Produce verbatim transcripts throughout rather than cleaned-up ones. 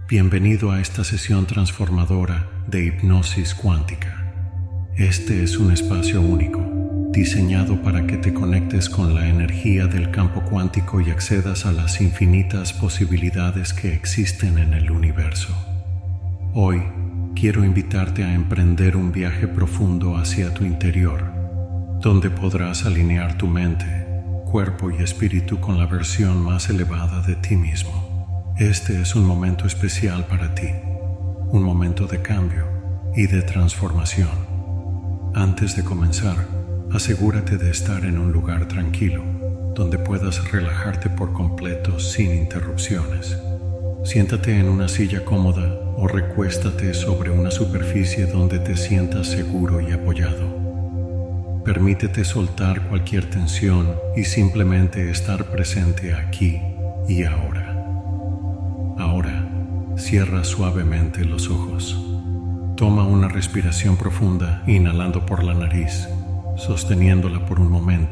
Bienvenido a esta sesión transformadora de hipnosis cuántica. Este es un espacio único, diseñado para que te conectes con la energía del campo cuántico y accedas a las infinitas posibilidades que existen en el universo. Hoy quiero invitarte a emprender un viaje profundo hacia tu interior, donde podrás alinear tu mente, cuerpo y espíritu con la versión más elevada de ti mismo. Este es un momento especial para ti, un momento de cambio y de transformación. Antes de comenzar, asegúrate de estar en un lugar tranquilo, donde puedas relajarte por completo sin interrupciones. Siéntate en una silla cómoda o recuéstate sobre una superficie donde te sientas seguro y apoyado. Permítete soltar cualquier tensión y simplemente estar presente aquí y ahora. Ahora, cierra suavemente los ojos. Toma una respiración profunda, inhalando por la nariz, sosteniéndola por un momento,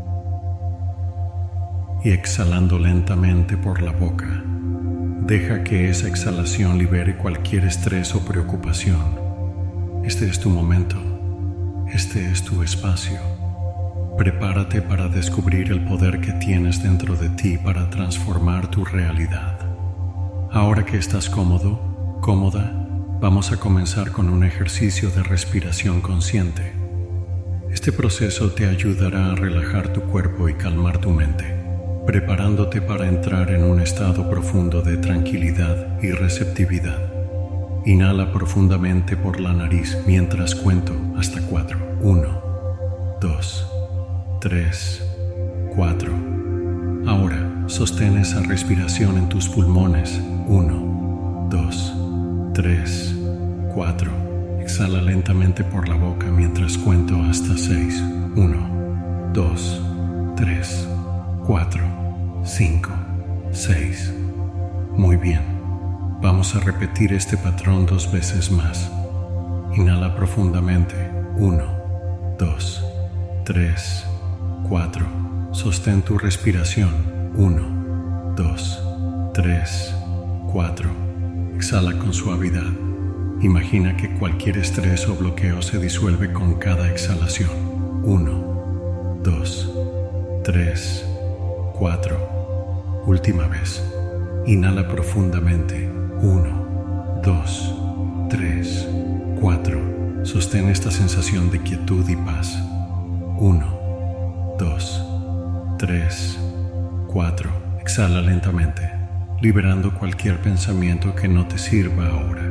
y exhalando lentamente por la boca. Deja que esa exhalación libere cualquier estrés o preocupación. Este es tu momento. Este es tu espacio. Prepárate para descubrir el poder que tienes dentro de ti para transformar tu realidad. Ahora que estás cómodo, cómoda, vamos a comenzar con un ejercicio de respiración consciente. Este proceso te ayudará a relajar tu cuerpo y calmar tu mente, preparándote para entrar en un estado profundo de tranquilidad y receptividad. Inhala profundamente por la nariz mientras cuento hasta cuatro. Uno, dos, tres, cuatro. Ahora, sostén esa respiración en tus pulmones. Uno, dos, tres, cuatro. Exhala lentamente por la boca mientras cuento hasta seis. Uno, dos, tres, cuatro, cinco, seis. Muy bien. Vamos a repetir este patrón dos veces más. Inhala profundamente. Uno, dos, tres, cuatro. Sostén tu respiración. Uno, dos, tres, cuatro. Exhala con suavidad. Imagina que cualquier estrés o bloqueo se disuelve con cada exhalación. Uno, dos, tres, cuatro. Última vez. Inhala profundamente. Uno, dos, tres, cuatro. Sostén esta sensación de quietud y paz. Uno, dos, tres, cuatro. Exhala lentamente, liberando cualquier pensamiento que no te sirva ahora.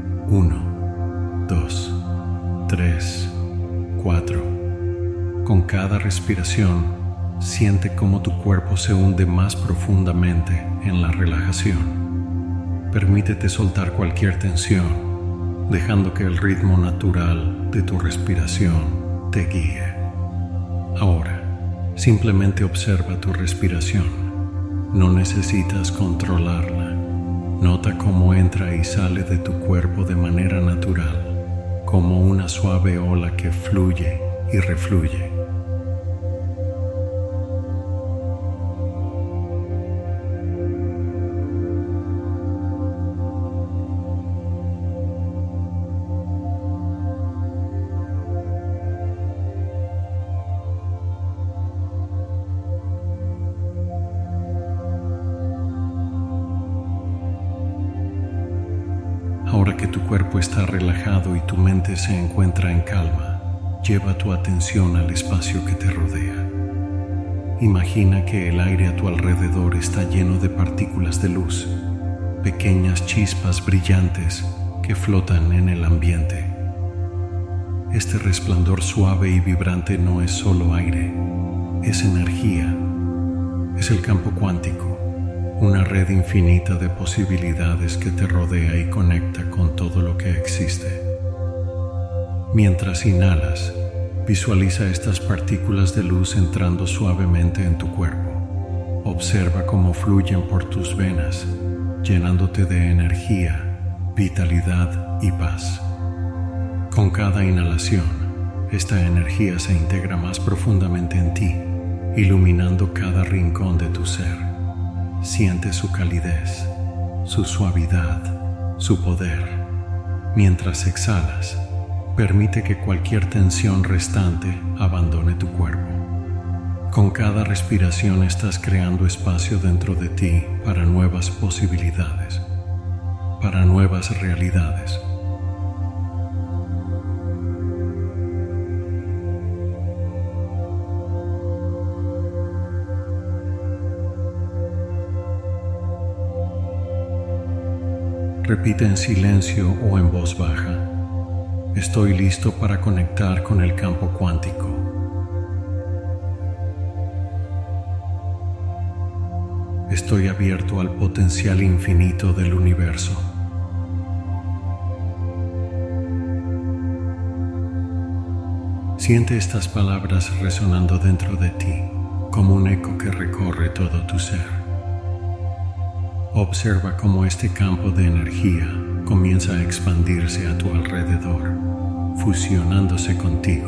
Uno, dos, tres, cuatro. Con cada respiración, siente cómo tu cuerpo se hunde más profundamente en la relajación. Permítete soltar cualquier tensión, dejando que el ritmo natural de tu respiración te guíe. Ahora, simplemente observa tu respiración. No necesitas controlarla. Nota cómo entra y sale de tu cuerpo de manera natural, como una suave ola que fluye y refluye. Ahora que tu cuerpo está relajado y tu mente se encuentra en calma, lleva tu atención al espacio que te rodea. Imagina que el aire a tu alrededor está lleno de partículas de luz, pequeñas chispas brillantes que flotan en el ambiente. Este resplandor suave y vibrante no es solo aire, es energía, es el campo cuántico. Una red infinita de posibilidades que te rodea y conecta con todo lo que existe. Mientras inhalas, visualiza estas partículas de luz entrando suavemente en tu cuerpo. Observa cómo fluyen por tus venas, llenándote de energía, vitalidad y paz. Con cada inhalación, esta energía se integra más profundamente en ti, iluminando cada rincón de tu ser. Siente su calidez, su suavidad su poder. Mientras exhalas, permite que cualquier tensión restante abandone tu cuerpo. Con cada respiración estás creando espacio dentro de ti para nuevas posibilidades, para nuevas realidades. Repite en silencio o en voz baja: estoy listo para conectar con el campo cuántico. Estoy abierto al potencial infinito del universo. Siente estas palabras resonando dentro de ti, como un eco que recorre todo tu ser. Observa cómo este campo de energía comienza a expandirse a tu alrededor, fusionándose contigo.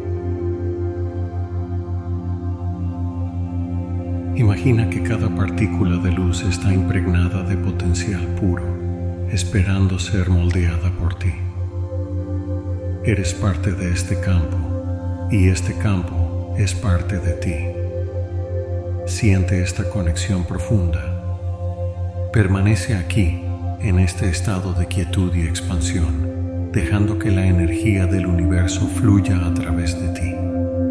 Imagina que cada partícula de luz está impregnada de potencial puro, esperando ser moldeada por ti. Eres parte de este campo, y este campo es parte de ti. Siente esta conexión profunda. Permanece aquí, en este estado de quietud y expansión, dejando que la energía del universo fluya a través de ti.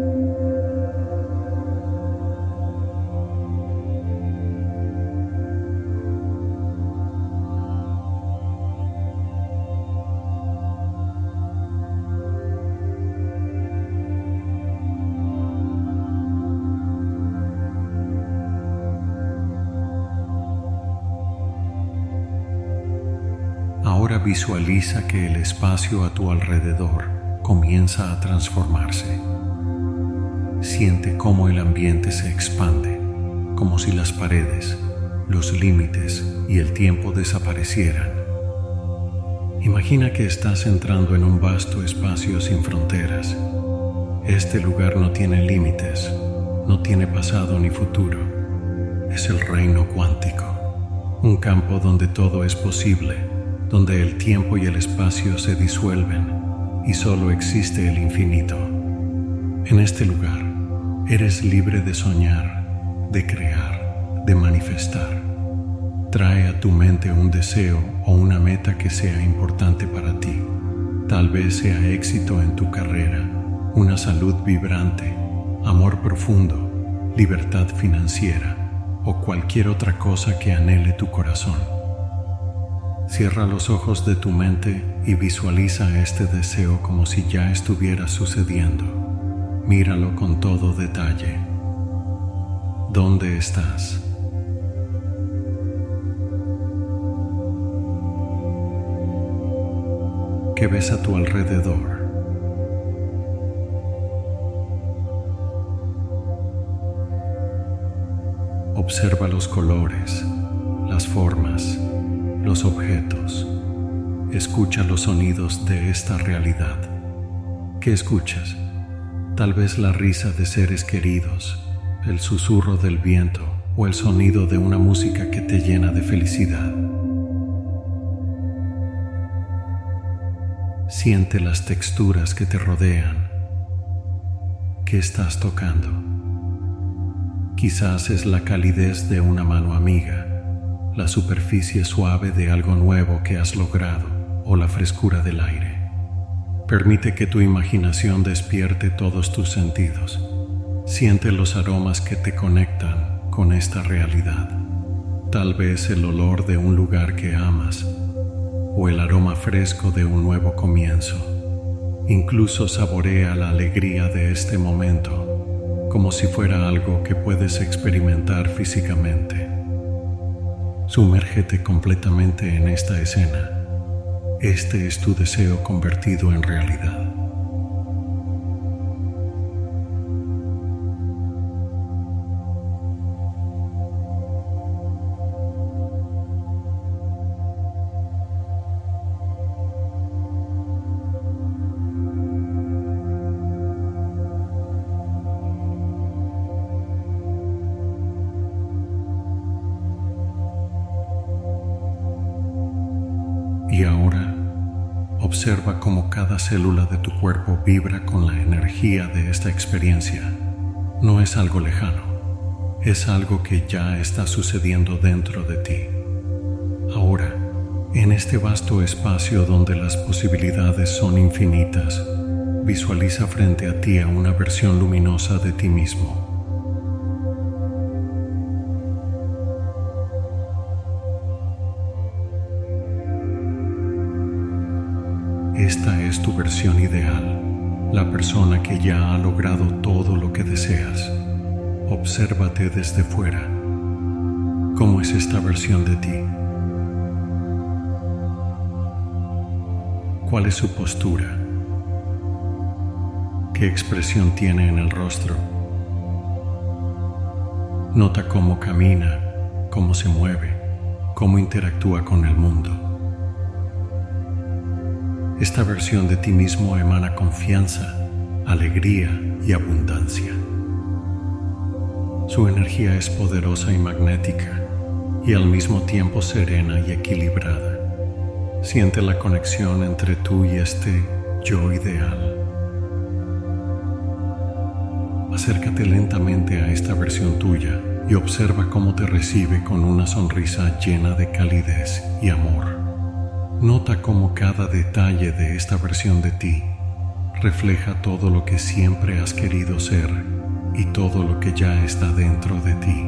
Ahora visualiza que el espacio a tu alrededor comienza a transformarse. Siente cómo el ambiente se expande, como si las paredes, los límites y el tiempo desaparecieran. Imagina que estás entrando en un vasto espacio sin fronteras. Este lugar no tiene límites, no tiene pasado ni futuro. Es el reino cuántico, un campo donde todo es posible, donde el tiempo y el espacio se disuelven y solo existe el infinito. En este lugar, eres libre de soñar, de crear, de manifestar. Trae a tu mente un deseo o una meta que sea importante para ti. Tal vez sea éxito en tu carrera, una salud vibrante, amor profundo, libertad financiera o cualquier otra cosa que anhele tu corazón. Cierra los ojos de tu mente y visualiza este deseo como si ya estuviera sucediendo. Míralo con todo detalle. ¿Dónde estás? ¿Qué ves a tu alrededor? Observa los colores, las formas, los objetos. Escucha los sonidos de esta realidad. ¿Qué escuchas? Tal vez la risa de seres queridos, el susurro del viento o el sonido de una música que te llena de felicidad. Siente las texturas que te rodean. ¿Qué estás tocando? Quizás es la calidez de una mano amiga, la superficie suave de algo nuevo que has logrado o la frescura del aire. Permite que tu imaginación despierte todos tus sentidos. Siente los aromas que te conectan con esta realidad. Tal vez el olor de un lugar que amas o el aroma fresco de un nuevo comienzo. Incluso saborea la alegría de este momento como si fuera algo que puedes experimentar físicamente. Sumérgete completamente en esta escena. Este es tu deseo convertido en realidad. Y ahora observa cómo cada célula de tu cuerpo vibra con la energía de esta experiencia. No es algo lejano, es algo que ya está sucediendo dentro de ti. Ahora, en este vasto espacio donde las posibilidades son infinitas, visualiza frente a ti a una versión luminosa de ti mismo. Esta es tu versión ideal, la persona que ya ha logrado todo lo que deseas. Obsérvate desde fuera. ¿Cómo es esta versión de ti? ¿Cuál es su postura? ¿Qué expresión tiene en el rostro? Nota cómo camina, cómo se mueve, cómo interactúa con el mundo. Esta versión de ti mismo emana confianza, alegría y abundancia. Su energía es poderosa y magnética, y al mismo tiempo serena y equilibrada. Siente la conexión entre tú y este yo ideal. Acércate lentamente a esta versión tuya y observa cómo te recibe con una sonrisa llena de calidez y amor. Nota cómo cada detalle de esta versión de ti refleja todo lo que siempre has querido ser y todo lo que ya está dentro de ti.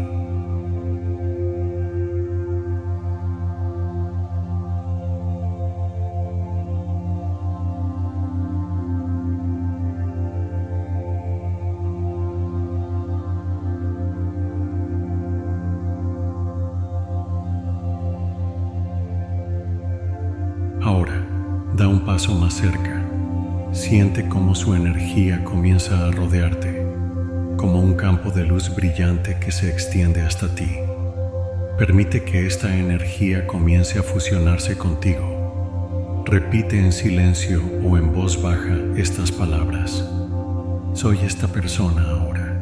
Ahora, da un paso más cerca. Siente cómo su energía comienza a rodearte, como un campo de luz brillante que se extiende hasta ti. Permite que esta energía comience a fusionarse contigo. Repite en silencio o en voz baja estas palabras. Soy esta persona ahora.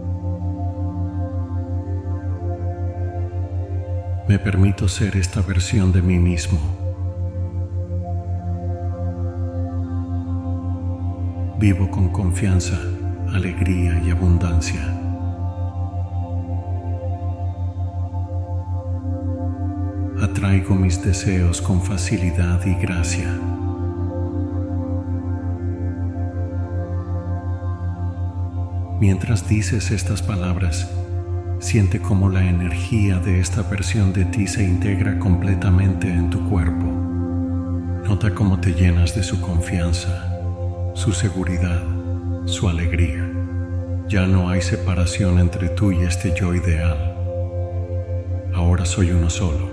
Me permito ser esta versión de mí mismo. Vivo con confianza, alegría y abundancia. Atraigo mis deseos con facilidad y gracia. Mientras dices estas palabras, siente cómo la energía de esta versión de ti se integra completamente en tu cuerpo. Nota cómo te llenas de su confianza, su seguridad, su alegría. Ya no hay separación entre tú y este yo ideal. Ahora soy uno solo.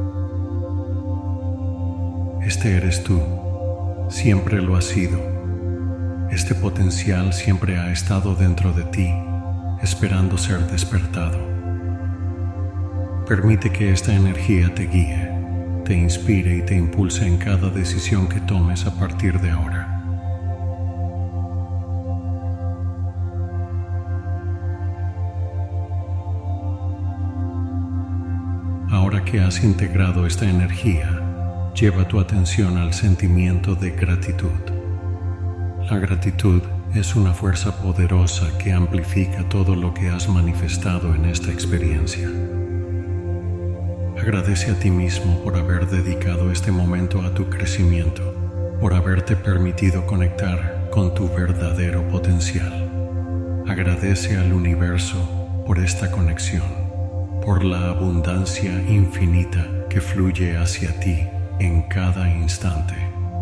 Este eres tú. Siempre lo has sido. Este potencial siempre ha estado dentro de ti, esperando ser despertado. Permite que esta energía te guíe, te inspire y te impulse en cada decisión que tomes a partir de ahora. Ahora que has integrado esta energía, lleva tu atención al sentimiento de gratitud. La gratitud es una fuerza poderosa que amplifica todo lo que has manifestado en esta experiencia. Agradece a ti mismo por haber dedicado este momento a tu crecimiento, por haberte permitido conectar con tu verdadero potencial. Agradece al universo por esta conexión, por la abundancia infinita que fluye hacia ti en cada instante.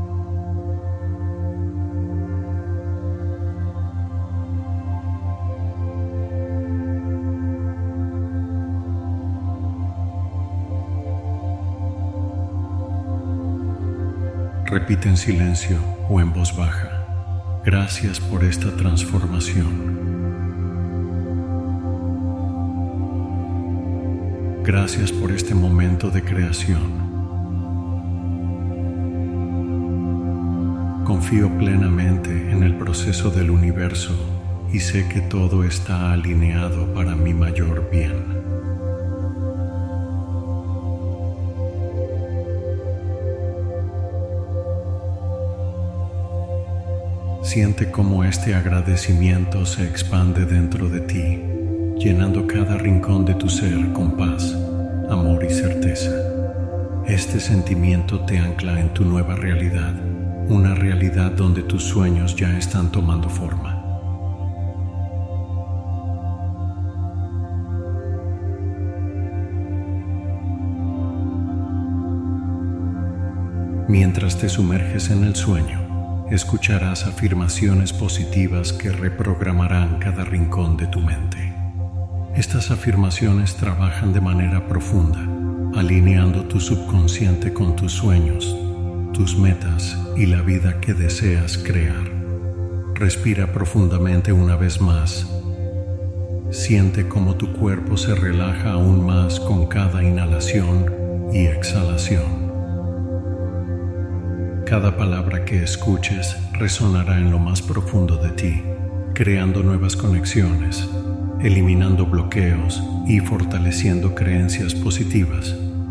Repite en silencio o en voz baja. Gracias por esta transformación. Gracias por este momento de creación. Confío plenamente en el proceso del universo y sé que todo está alineado para mi mayor bien. Siente cómo este agradecimiento se expande dentro de ti, llenando cada rincón de tu ser con paz, amor y certeza. Este sentimiento te ancla en tu nueva realidad, una realidad donde tus sueños ya están tomando forma. Mientras te sumerges en el sueño, escucharás afirmaciones positivas que reprogramarán cada rincón de tu mente. Estas afirmaciones trabajan de manera profunda, alineando tu subconsciente con tus sueños, tus metas y la vida que deseas crear. Respira profundamente una vez más. Siente cómo tu cuerpo se relaja aún más con cada inhalación y exhalación. Cada palabra que escuches resonará en lo más profundo de ti, creando nuevas conexiones, eliminando bloqueos y fortaleciendo creencias positivas.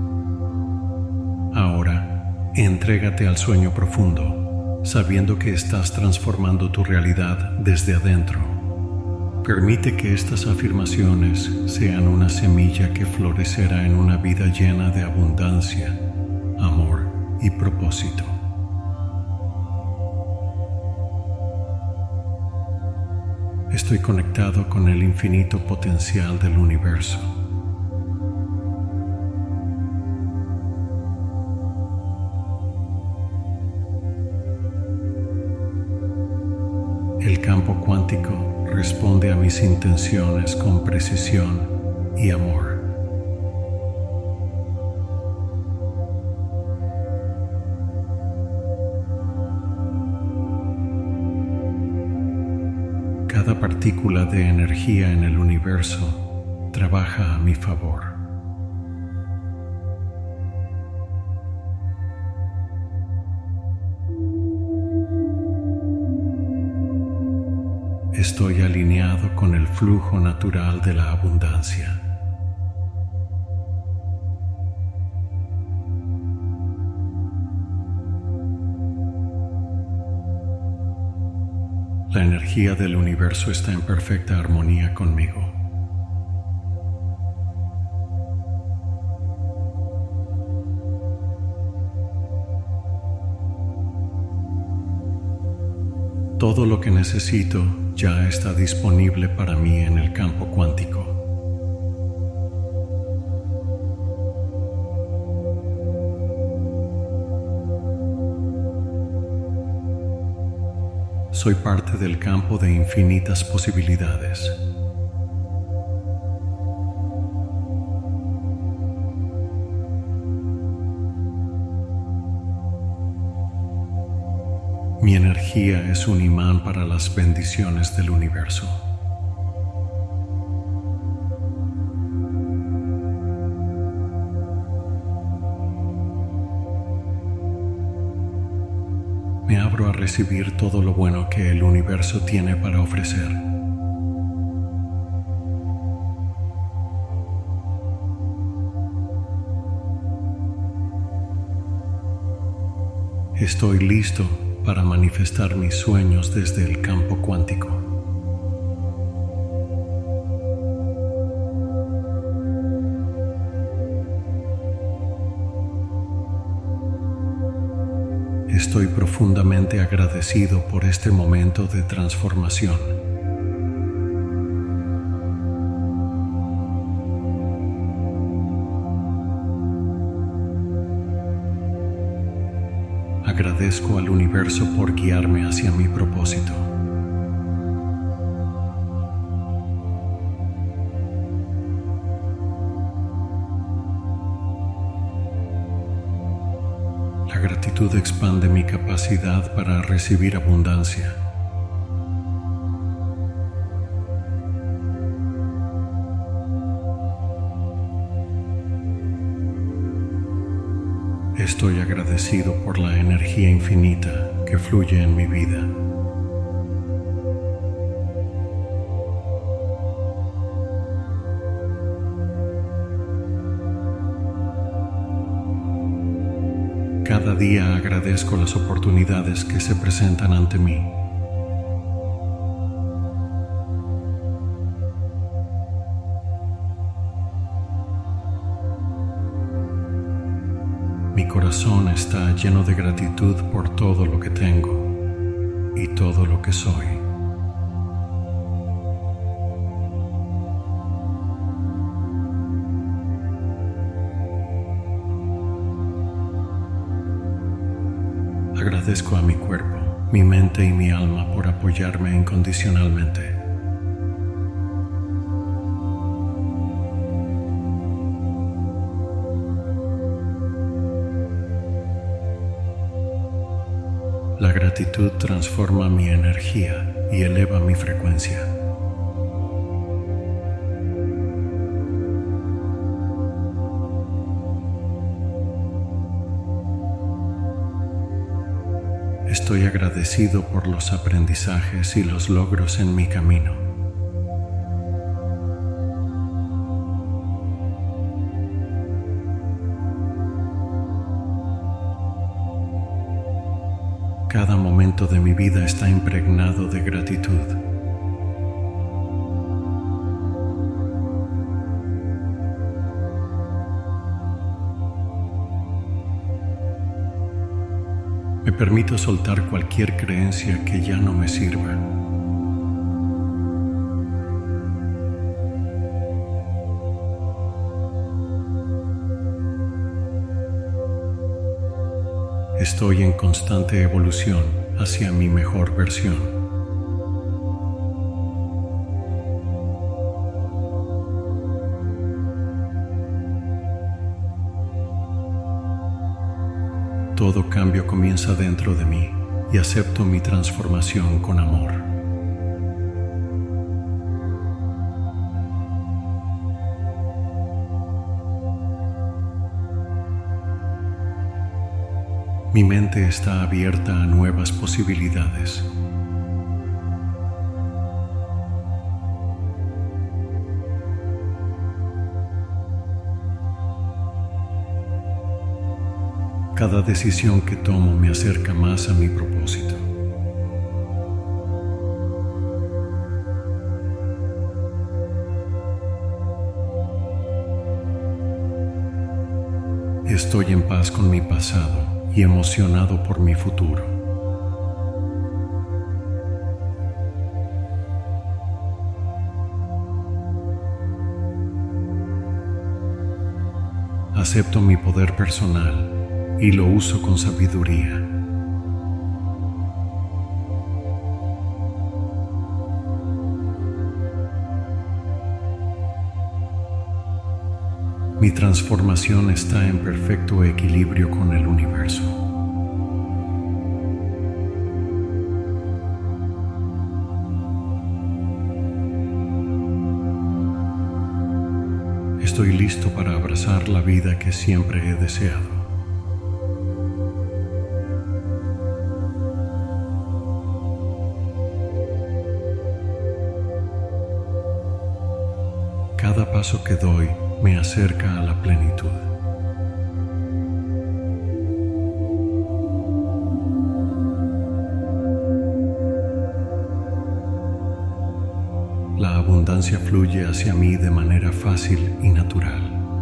Ahora, entrégate al sueño profundo, sabiendo que estás transformando tu realidad desde adentro. Permite que estas afirmaciones sean una semilla que florecerá en una vida llena de abundancia, amor y propósito. Estoy conectado con el infinito potencial del universo. El campo cuántico responde a mis intenciones con precisión y amor. Cada partícula de energía en el universo trabaja a mi favor. Estoy alineado con el flujo natural de la abundancia. La energía del universo está en perfecta armonía conmigo. Todo lo que necesito ya está disponible para mí en el campo cuántico. Soy parte del campo de infinitas posibilidades. Mi energía es un imán para las bendiciones del universo. Me abro a recibir todo lo bueno que el universo tiene para ofrecer. Estoy listo para manifestar mis sueños desde el campo cuántico. Estoy profundamente agradecido por este momento de transformación. Agradezco al universo por guiarme hacia mi propósito. La gratitud expande mi capacidad para recibir abundancia. Estoy agradecido por la energía infinita que fluye en mi vida. Cada día agradezco las oportunidades que se presentan ante mí, corazón está lleno de gratitud por todo lo que tengo y todo lo que soy. Agradezco a mi cuerpo, mi mente y mi alma por apoyarme incondicionalmente. La gratitud transforma mi energía y eleva mi frecuencia. Estoy agradecido por los aprendizajes y los logros en mi camino. Cada momento de mi vida está impregnado de gratitud. Me permito soltar cualquier creencia que ya no me sirva. Estoy en constante evolución hacia mi mejor versión. Todo cambio comienza dentro de mí y acepto mi transformación con amor. Mi mente está abierta a nuevas posibilidades. Cada decisión que tomo me acerca más a mi propósito. Estoy en paz con mi pasado y emocionado por mi futuro. Acepto mi poder personal y lo uso con sabiduría. Mi transformación está en perfecto equilibrio con el universo. Estoy listo para abrazar la vida que siempre he deseado. Cada paso que doy me acerca a la plenitud. La abundancia fluye hacia mí de manera fácil y natural.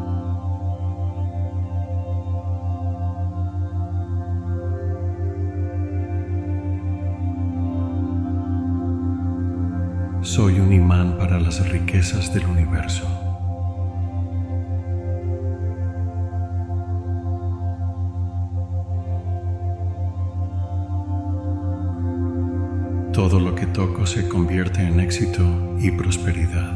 Soy un imán para las riquezas del universo. Todo lo que toco se convierte en éxito y prosperidad.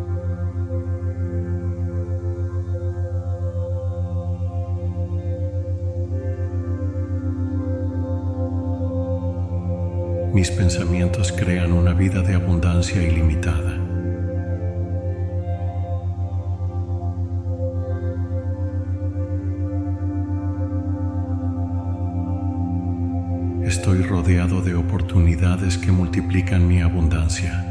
Mis pensamientos crean una vida de abundancia ilimitada. Estoy rodeado de oportunidades que multiplican mi abundancia.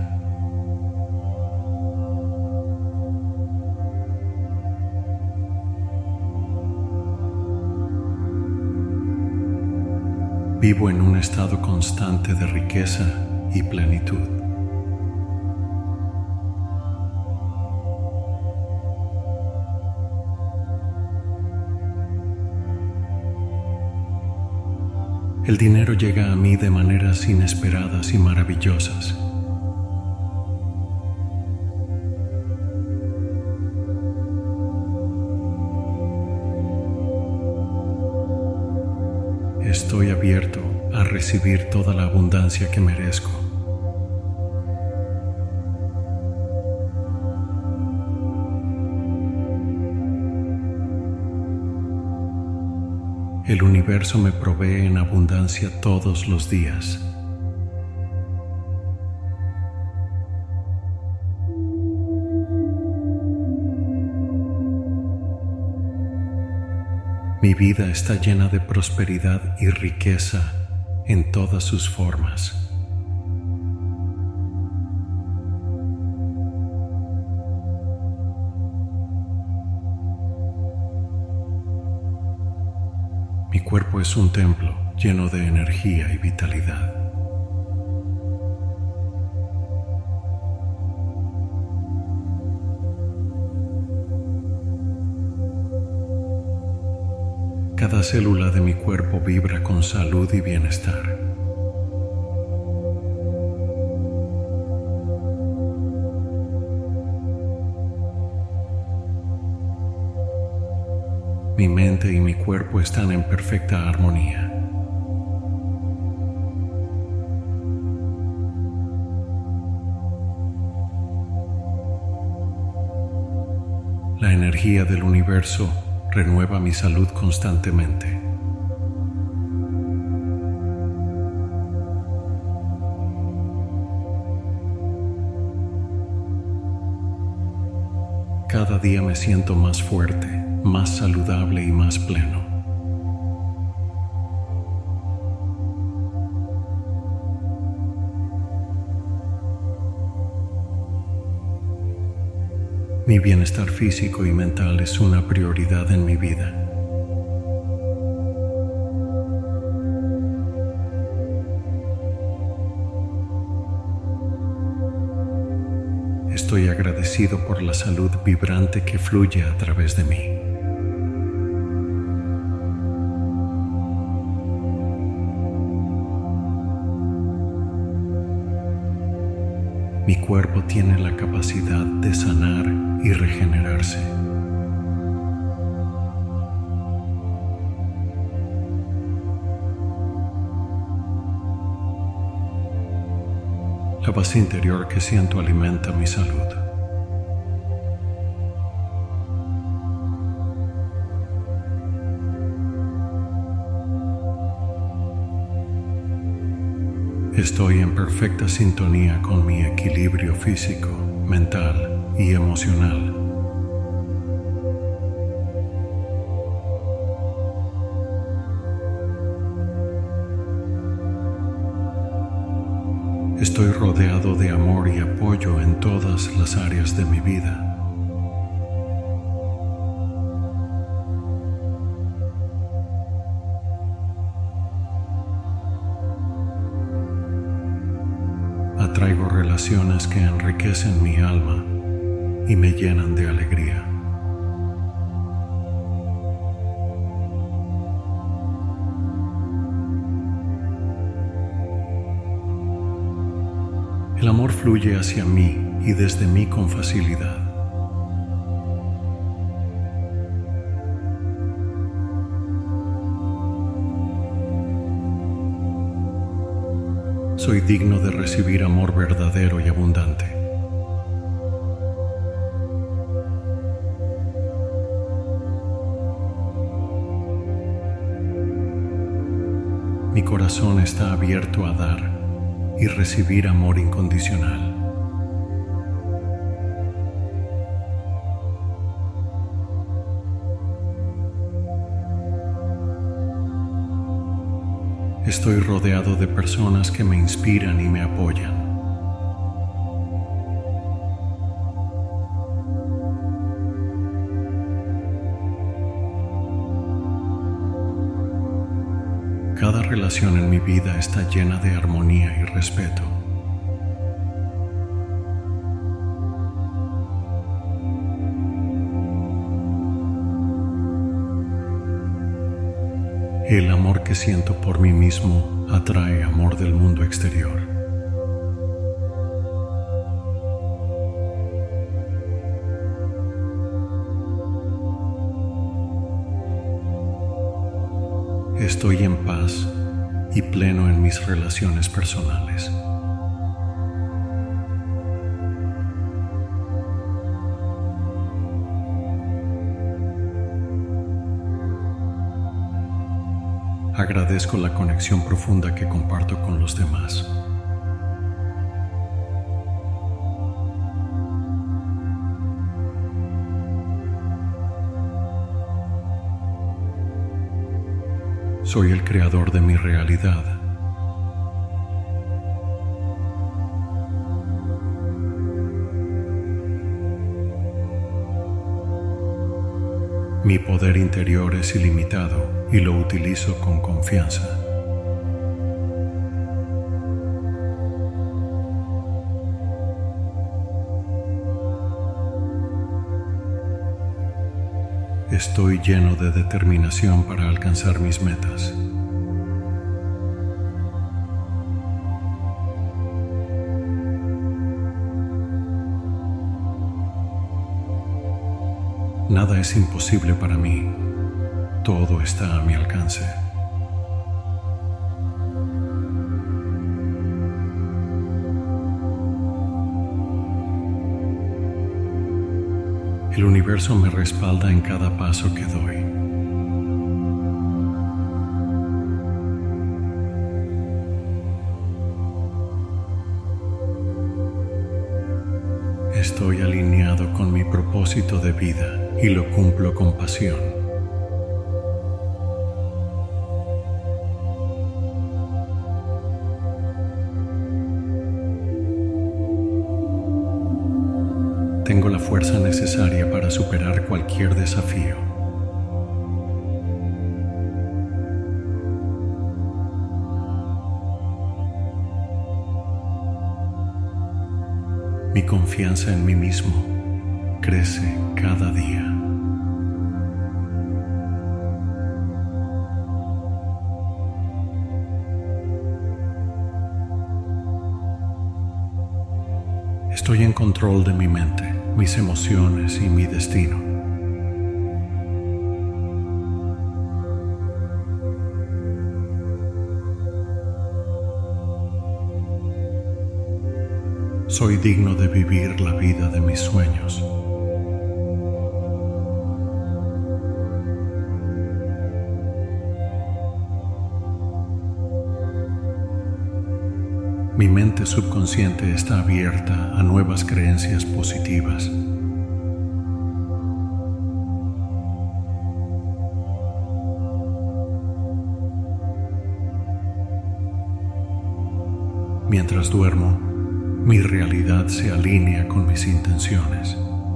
Vivo en un estado constante de riqueza y plenitud. El dinero llega a mí de maneras inesperadas y maravillosas. Estoy abierto a recibir toda la abundancia que merezco. El universo me provee en abundancia todos los días. Mi vida está llena de prosperidad y riqueza en todas sus formas. Mi cuerpo es un templo lleno de energía y vitalidad. Cada célula de mi cuerpo vibra con salud y bienestar. Mi mente y mi cuerpo están en perfecta armonía. La energía del universo renueva mi salud constantemente. Cada día me siento más fuerte, más saludable y más pleno. Mi bienestar físico y mental es una prioridad en mi vida. Estoy agradecido por la salud vibrante que fluye a través de mí. Mi cuerpo tiene la capacidad de sanar y regenerarse. La paz interior que siento alimenta mi salud. Estoy en perfecta sintonía con mi equilibrio físico, mental y emocional. Estoy rodeado de amor y apoyo en todas las áreas de mi vida. Atraigo relaciones que enriquecen mi alma y me llenan de alegría. El amor fluye hacia mí y desde mí con facilidad. Soy digno de recibir amor verdadero y abundante. Mi corazón está abierto a dar y recibir amor incondicional. Estoy rodeado de personas que me inspiran y me apoyan. Cada relación en mi vida está llena de armonía y respeto. El amor que siento por mí mismo atrae amor del mundo exterior. Estoy en paz y pleno en mis relaciones personales. Agradezco la conexión profunda que comparto con los demás. Soy el creador de mi realidad. Mi poder interior es ilimitado y lo utilizo con confianza. Estoy lleno de determinación para alcanzar mis metas. Nada es imposible para mí. Todo está a mi alcance. El universo me respalda en cada paso que doy. Estoy alineado con mi propósito de vida y lo cumplo con pasión. Tengo la fuerza necesaria para superar cualquier desafío. Mi confianza en mí mismo crece cada día. Estoy en control de mi mente, mis emociones y mi destino. Soy digno de vivir la vida de mis sueños. Mi mente subconsciente está abierta a nuevas creencias positivas. Mientras duermo, mi realidad se alinea con mis intenciones.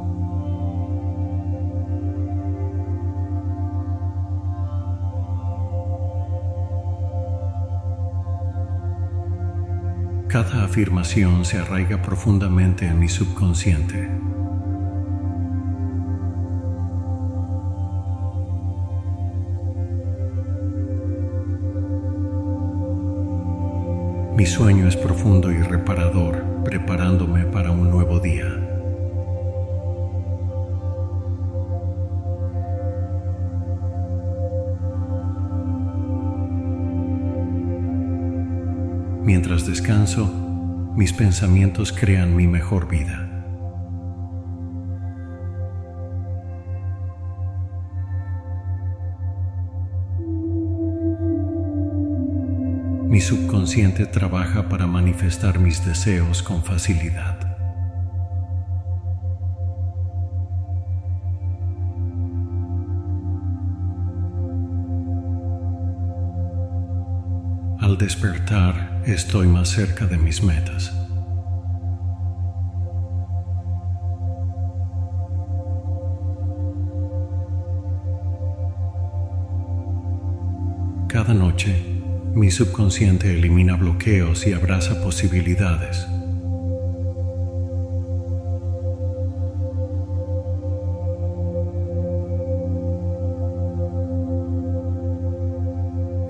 Cada afirmación se arraiga profundamente en mi subconsciente. Mi sueño es profundo y reparador, preparándome para un nuevo día. Mientras descanso, mis pensamientos crean mi mejor vida. Mi subconsciente trabaja para manifestar mis deseos con facilidad. Al despertar, estoy más cerca de mis metas. Cada noche, mi subconsciente elimina bloqueos y abraza posibilidades.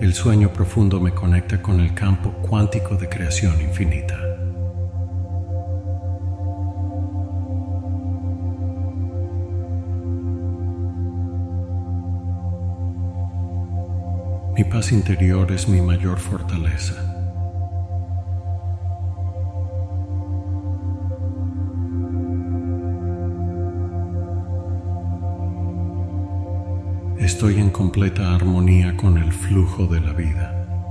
El sueño profundo me conecta con el campo cuántico de creación infinita. Mi paz interior es mi mayor fortaleza. Estoy en completa armonía con el flujo de la vida.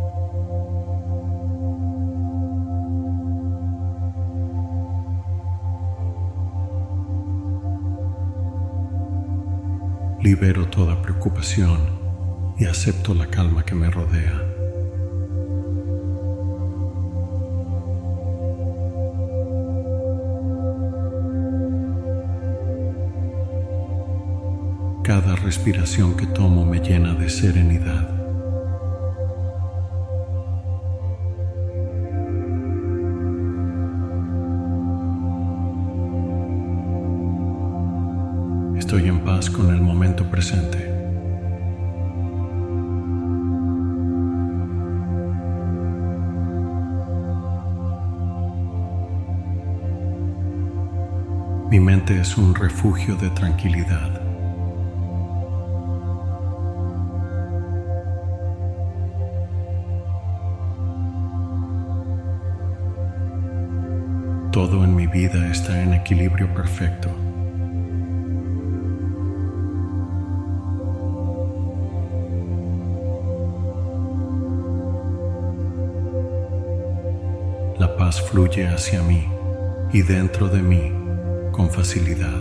Libero toda preocupación y acepto la calma que me rodea. Cada respiración que tomo me llena de serenidad. Estoy en paz con el momento presente. Mi mente es un refugio de tranquilidad. Todo en mi vida está en equilibrio perfecto. La paz fluye hacia mí y dentro de mí con facilidad.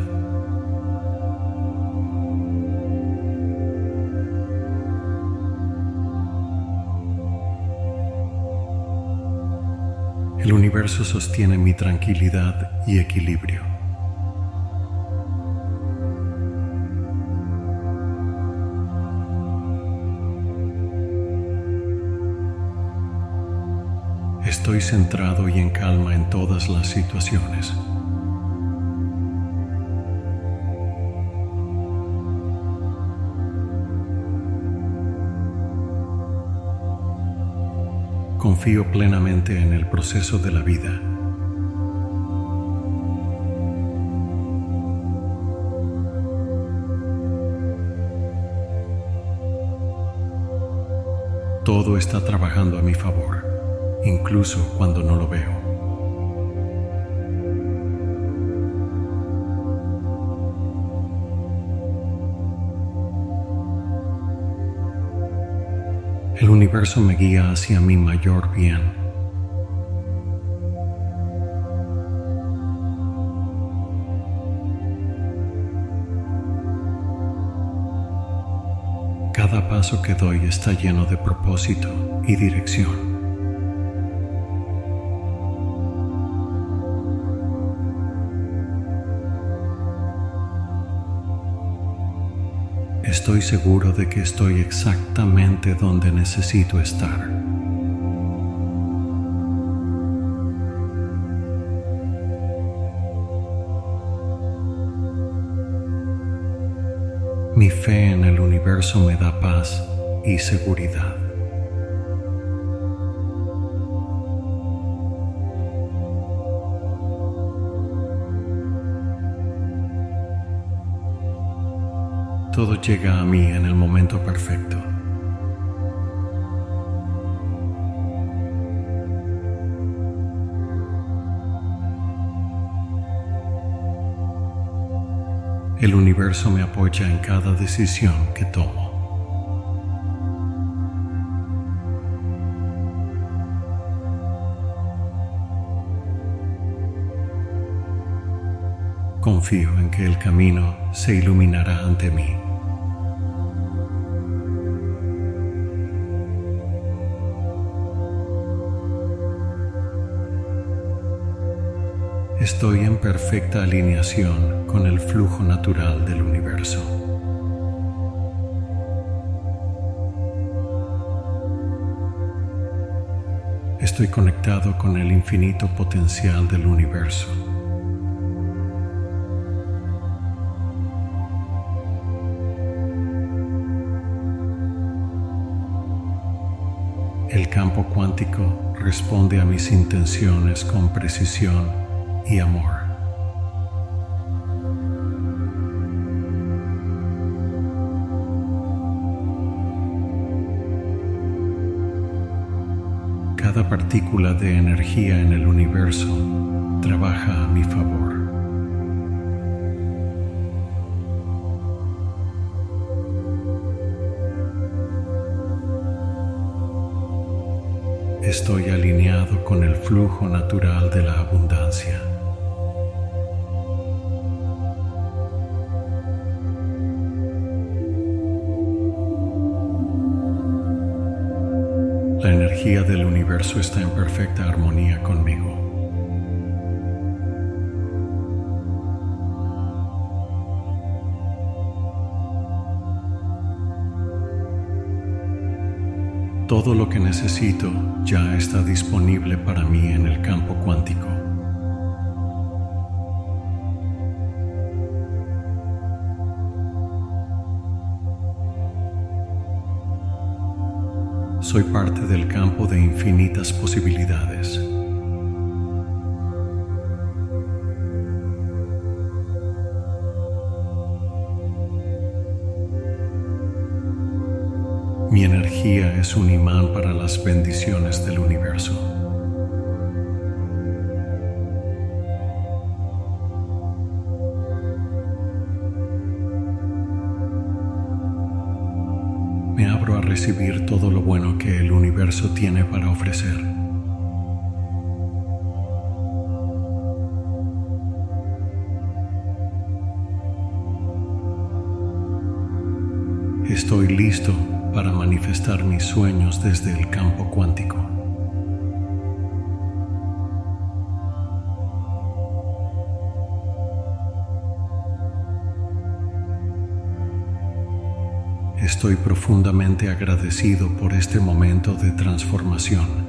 El universo sostiene mi tranquilidad y equilibrio. Estoy centrado y en calma en todas las situaciones. Confío plenamente en el proceso de la vida. Todo está trabajando a mi favor, incluso cuando no lo veo. El universo me guía hacia mi mayor bien. Cada paso que doy está lleno de propósito y dirección. Estoy seguro de que estoy exactamente donde necesito estar. Mi fe en el universo me da paz y seguridad. Todo llega a mí en el momento perfecto. El universo me apoya en cada decisión que tomo. Confío en que el camino se iluminará ante mí. Estoy en perfecta alineación con el flujo natural del universo. Estoy conectado con el infinito potencial del universo. El campo cuántico responde a mis intenciones con precisión y amor. Cada partícula de energía en el universo trabaja a mi favor. Estoy alineado con el flujo natural de la abundancia. La energía del universo está en perfecta armonía conmigo. Todo lo que necesito ya está disponible para mí en el campo cuántico. Soy parte del campo de infinitas posibilidades. Mi energía es un imán para las bendiciones del universo. Me abro a recibir todo lo bueno que el universo tiene para ofrecer. Estoy listo para manifestar mis sueños desde el campo cuántico. Estoy profundamente agradecido por este momento de transformación.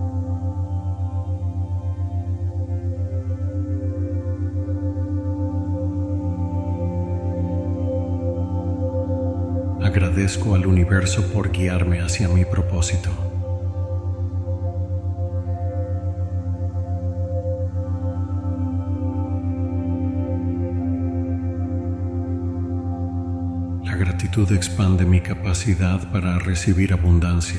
Agradezco al universo por guiarme hacia mi propósito. La gratitud expande mi capacidad para recibir abundancia.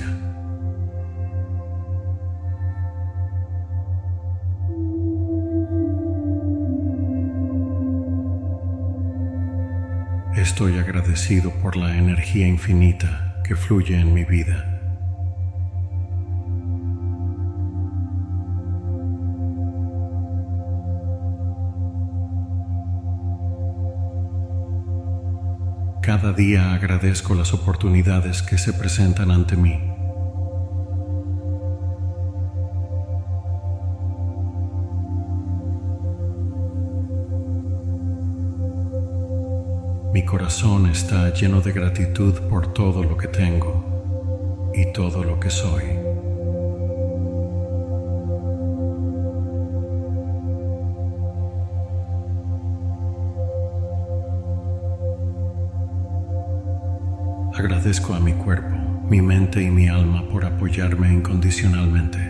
Estoy agradecido por la energía infinita que fluye en mi vida. Cada día agradezco las oportunidades que se presentan ante mí. Mi corazón está lleno de gratitud por todo lo que tengo y todo lo que soy. Agradezco a mi cuerpo, mi mente y mi alma por apoyarme incondicionalmente.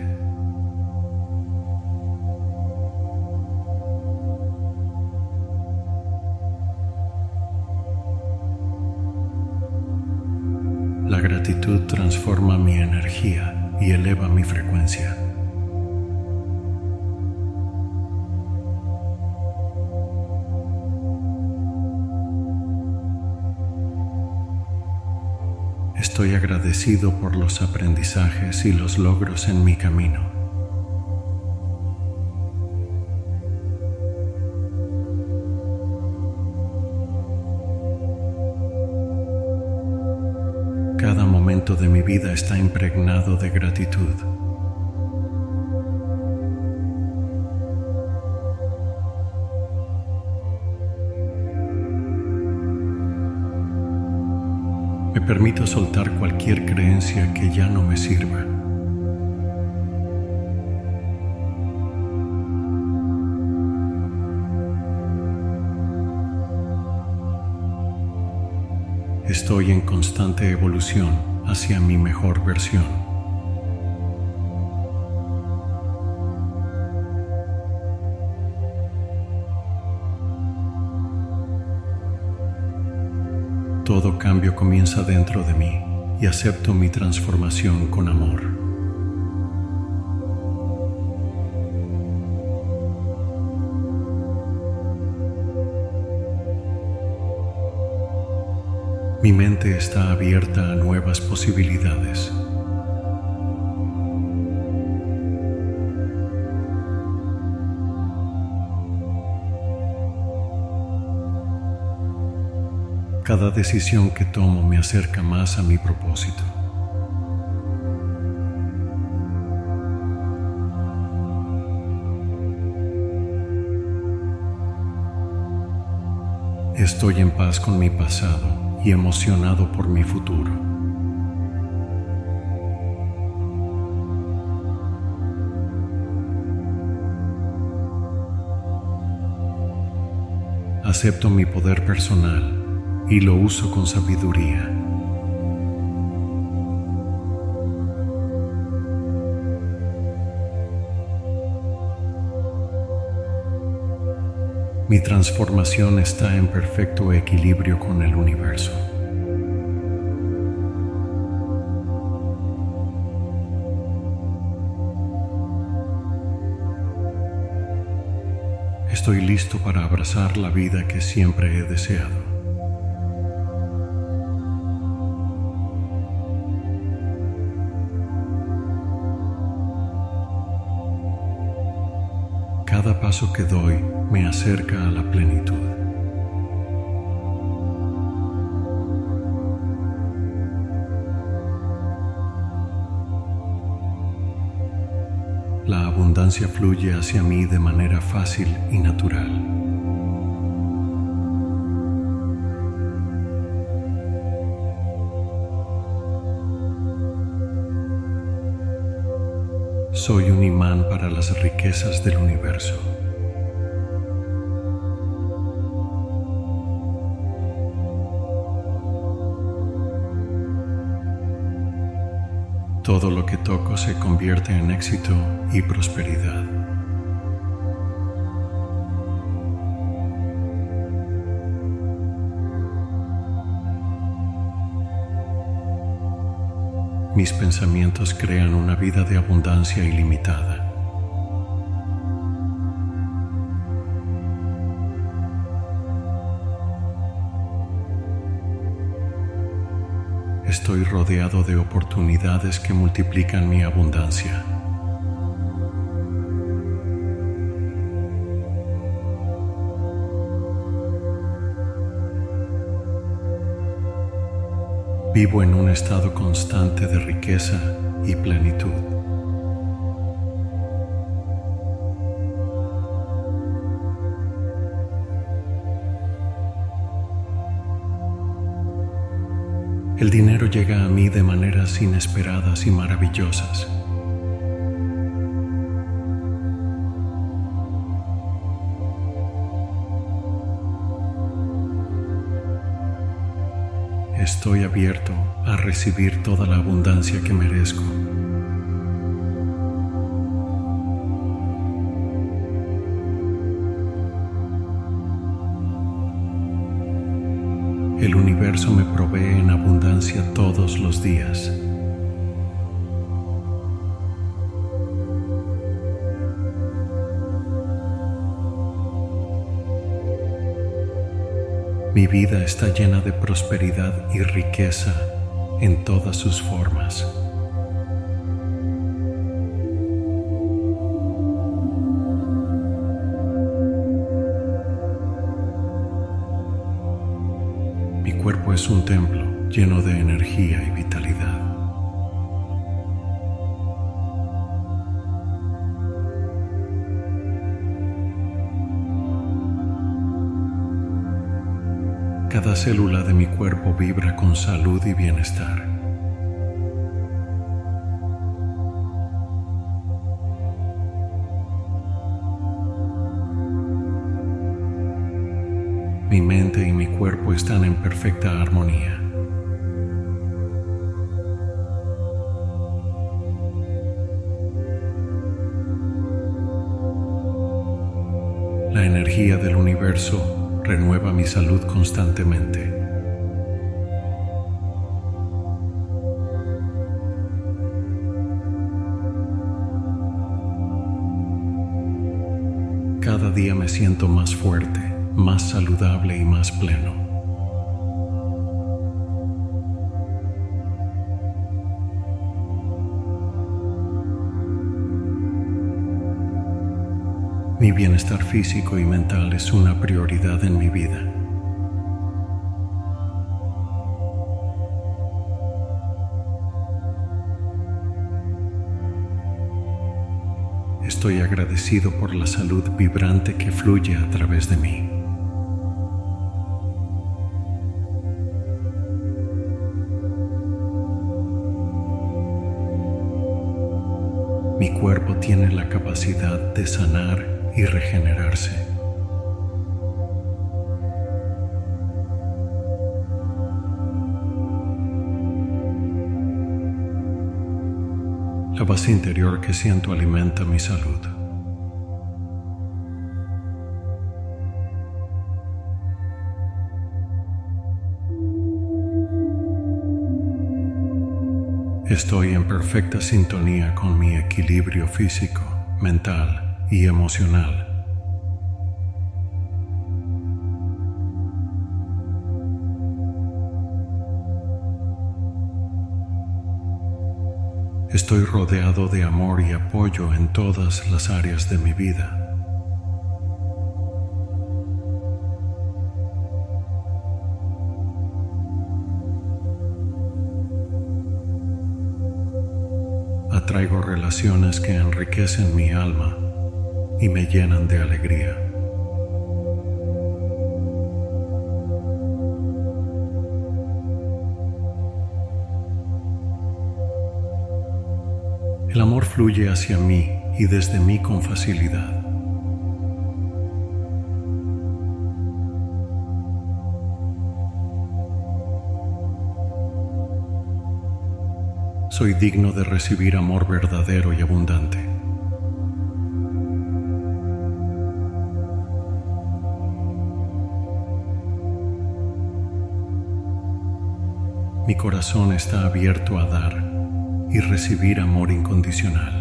La gratitud transforma mi energía y eleva mi frecuencia. Estoy agradecido por los aprendizajes y los logros en mi camino. Cada momento de mi vida está impregnado de gratitud. Me permito soltar cualquier creencia que ya no me sirva. Estoy en constante evolución hacia mi mejor versión. Todo cambio comienza dentro de mí y acepto mi transformación con amor. Mi mente está abierta a nuevas posibilidades. Cada decisión que tomo me acerca más a mi propósito. Estoy en paz con mi pasado y emocionado por mi futuro. Acepto mi poder personal y lo uso con sabiduría. Mi transformación está en perfecto equilibrio con el universo. Estoy listo para abrazar la vida que siempre he deseado. Cada paso que doy me acerca a la plenitud. La abundancia fluye hacia mí de manera fácil y natural. Soy un imán para las riquezas del universo. Todo lo que toco se convierte en éxito y prosperidad. Mis pensamientos crean una vida de abundancia ilimitada. Estoy rodeado de oportunidades que multiplican mi abundancia. Vivo en un estado constante de riqueza y plenitud. El dinero llega a mí de maneras inesperadas y maravillosas. Estoy abierto a recibir toda la abundancia que merezco. El universo me provee en abundancia todos los días. Mi vida está llena de prosperidad y riqueza en todas sus formas. Mi cuerpo es un templo lleno de energía y vitalidad. Cada célula de mi cuerpo vibra con salud y bienestar. Mi mente y mi cuerpo están en perfecta armonía. La energía del universo renueva mi salud constantemente. cada día me siento más fuerte, más saludable y más pleno. Mi bienestar físico y mental es una prioridad en mi vida. Estoy agradecido por la salud vibrante que fluye a través de mí. Mi cuerpo tiene la capacidad de sanar y regenerarse. La paz interior que siento alimenta mi salud. Estoy en perfecta sintonía con mi equilibrio físico, mental y emocional. Estoy rodeado de amor y apoyo en todas las áreas de mi vida. Atraigo relaciones que enriquecen mi alma y me llenan de alegría. El amor fluye hacia mí y desde mí con facilidad. Soy digno de recibir amor verdadero y abundante. Mi corazón está abierto a dar y recibir amor incondicional.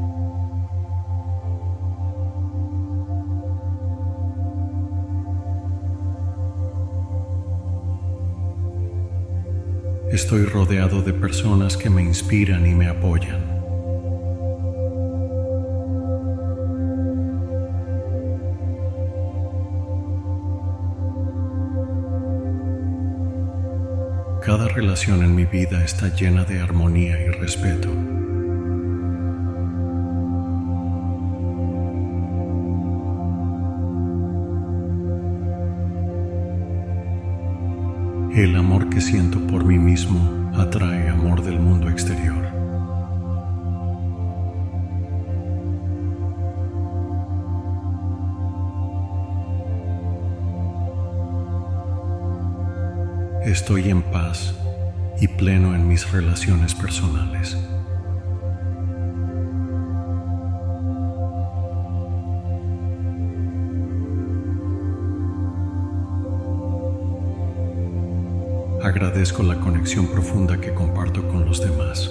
Estoy rodeado de personas que me inspiran y me apoyan. Cada relación en mi vida está llena de armonía y respeto. El amor que siento por mí mismo atrae amor del mundo exterior. Estoy en paz y pleno en mis relaciones personales. Agradezco la conexión profunda que comparto con los demás.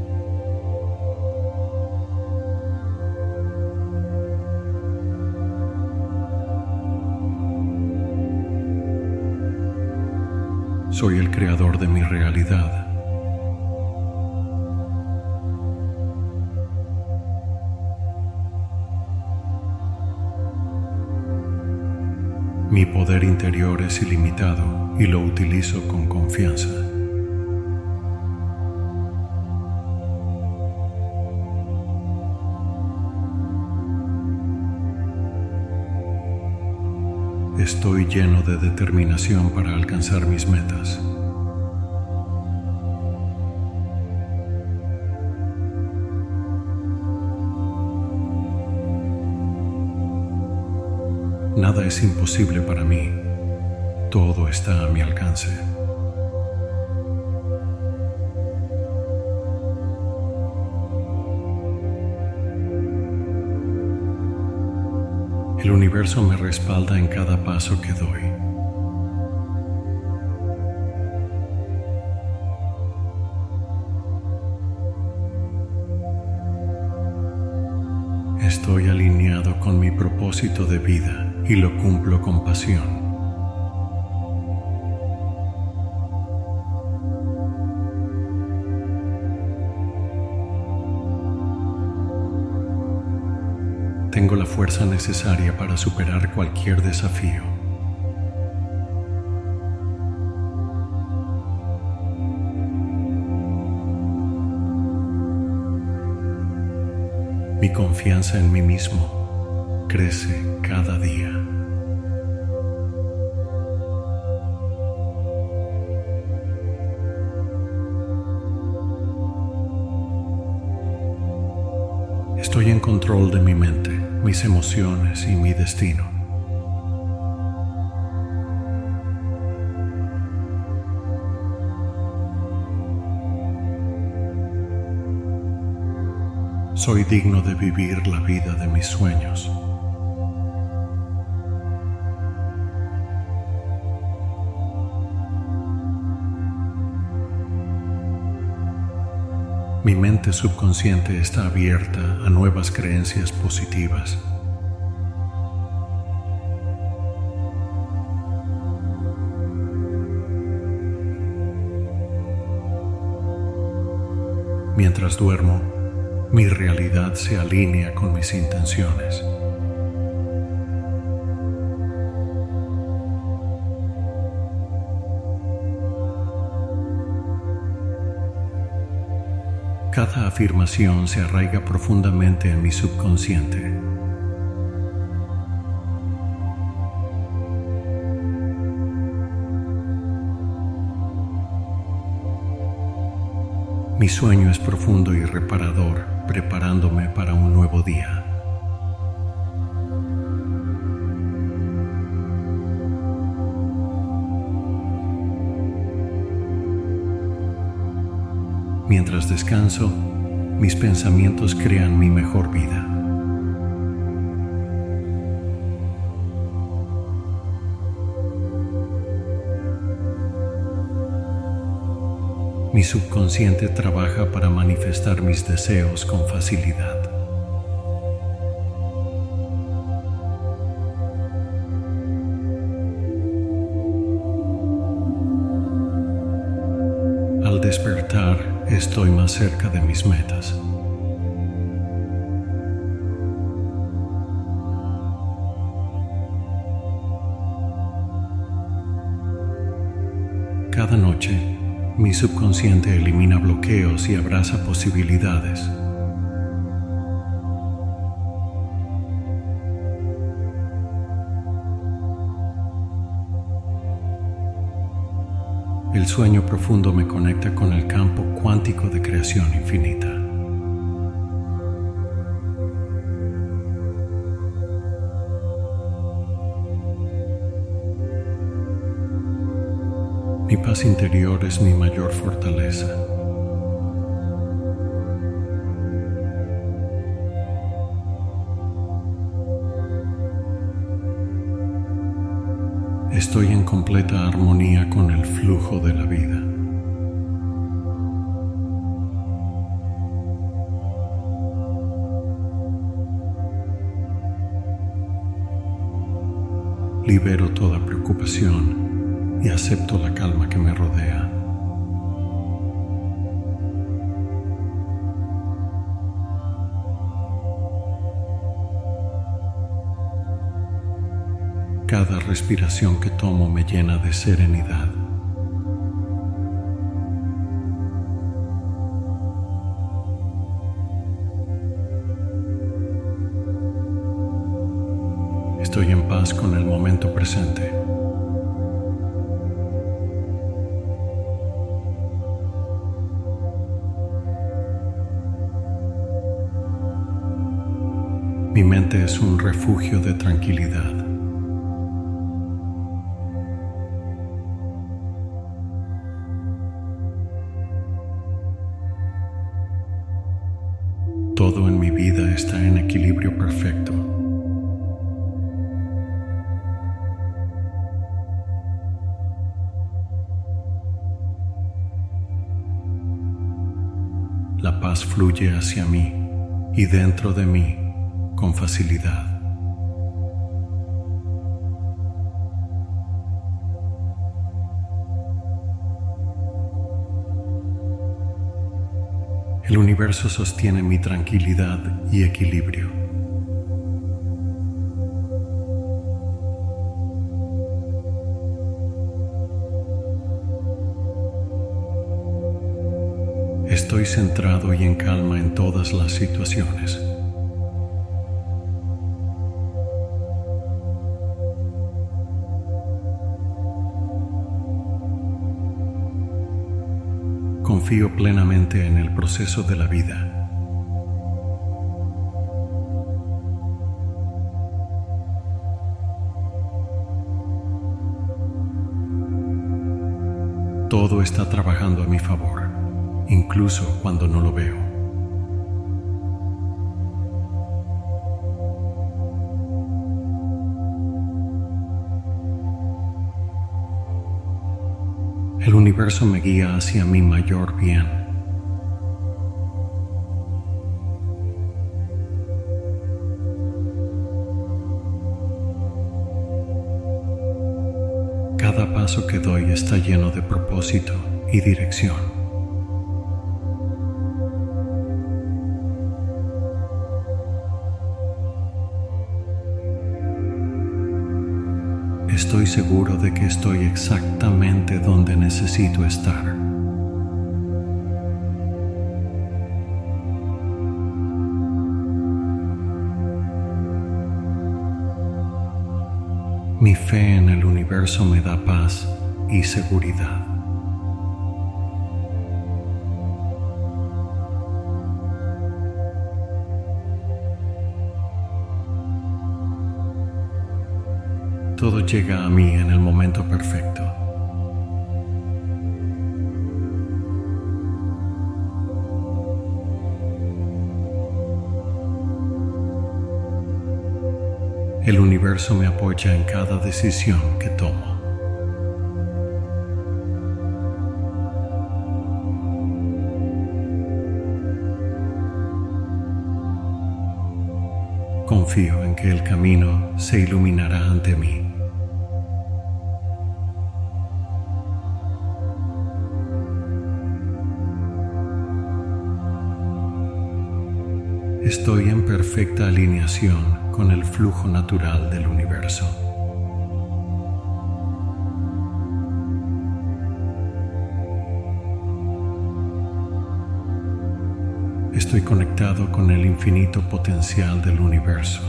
Soy el creador de mi realidad. Mi poder interior es ilimitado y lo utilizo con confianza. Estoy lleno de determinación para alcanzar mis metas. Nada es imposible para mí. Todo está a mi alcance. El universo me respalda en cada paso que doy. Estoy alineado con mi propósito de vida y lo cumplo con pasión. Tengo la fuerza necesaria para superar cualquier desafío. Mi confianza en mí mismo crece cada día. Estoy en control de mi mente, mis emociones y mi destino. Soy digno de vivir la vida de mis sueños. Mi mente subconsciente está abierta a nuevas creencias positivas. Mientras duermo, mi realidad se alinea con mis intenciones. Cada afirmación se arraiga profundamente en mi subconsciente. Mi sueño es profundo y reparador, preparándome para un nuevo día. Mientras descanso, mis pensamientos crean mi mejor vida. Mi subconsciente trabaja para manifestar mis deseos con facilidad. Al despertar, estoy más cerca de mis metas. Cada noche, mi subconsciente elimina bloqueos y abraza posibilidades. El sueño profundo me conecta con el campo cuántico de creación infinita. Mi paz interior es mi mayor fortaleza. Estoy en completa armonía con el flujo de la vida. Libero toda preocupación y acepto la calma que me rodea. Cada respiración que tomo me llena de serenidad. Estoy en paz con el momento presente. Mi mente es un refugio de tranquilidad. Todo en mi vida está en equilibrio perfecto. La paz fluye hacia mí y dentro de mí con facilidad. El universo sostiene mi tranquilidad y equilibrio. Estoy centrado y en calma en todas las situaciones. Confío plenamente en el proceso de la vida. Todo está trabajando a mi favor, incluso cuando no lo veo. El universo me guía hacia mi mayor bien. Cada paso que doy está lleno de propósito y dirección. Estoy seguro de que estoy exactamente donde necesito estar. Mi fe en el universo me da paz y seguridad. Todo llega a mí en el momento perfecto. El universo me apoya en cada decisión que tomo. Confío en que el camino se iluminará ante mí. Estoy en perfecta alineación con el flujo natural del universo. Estoy conectado con el infinito potencial del universo.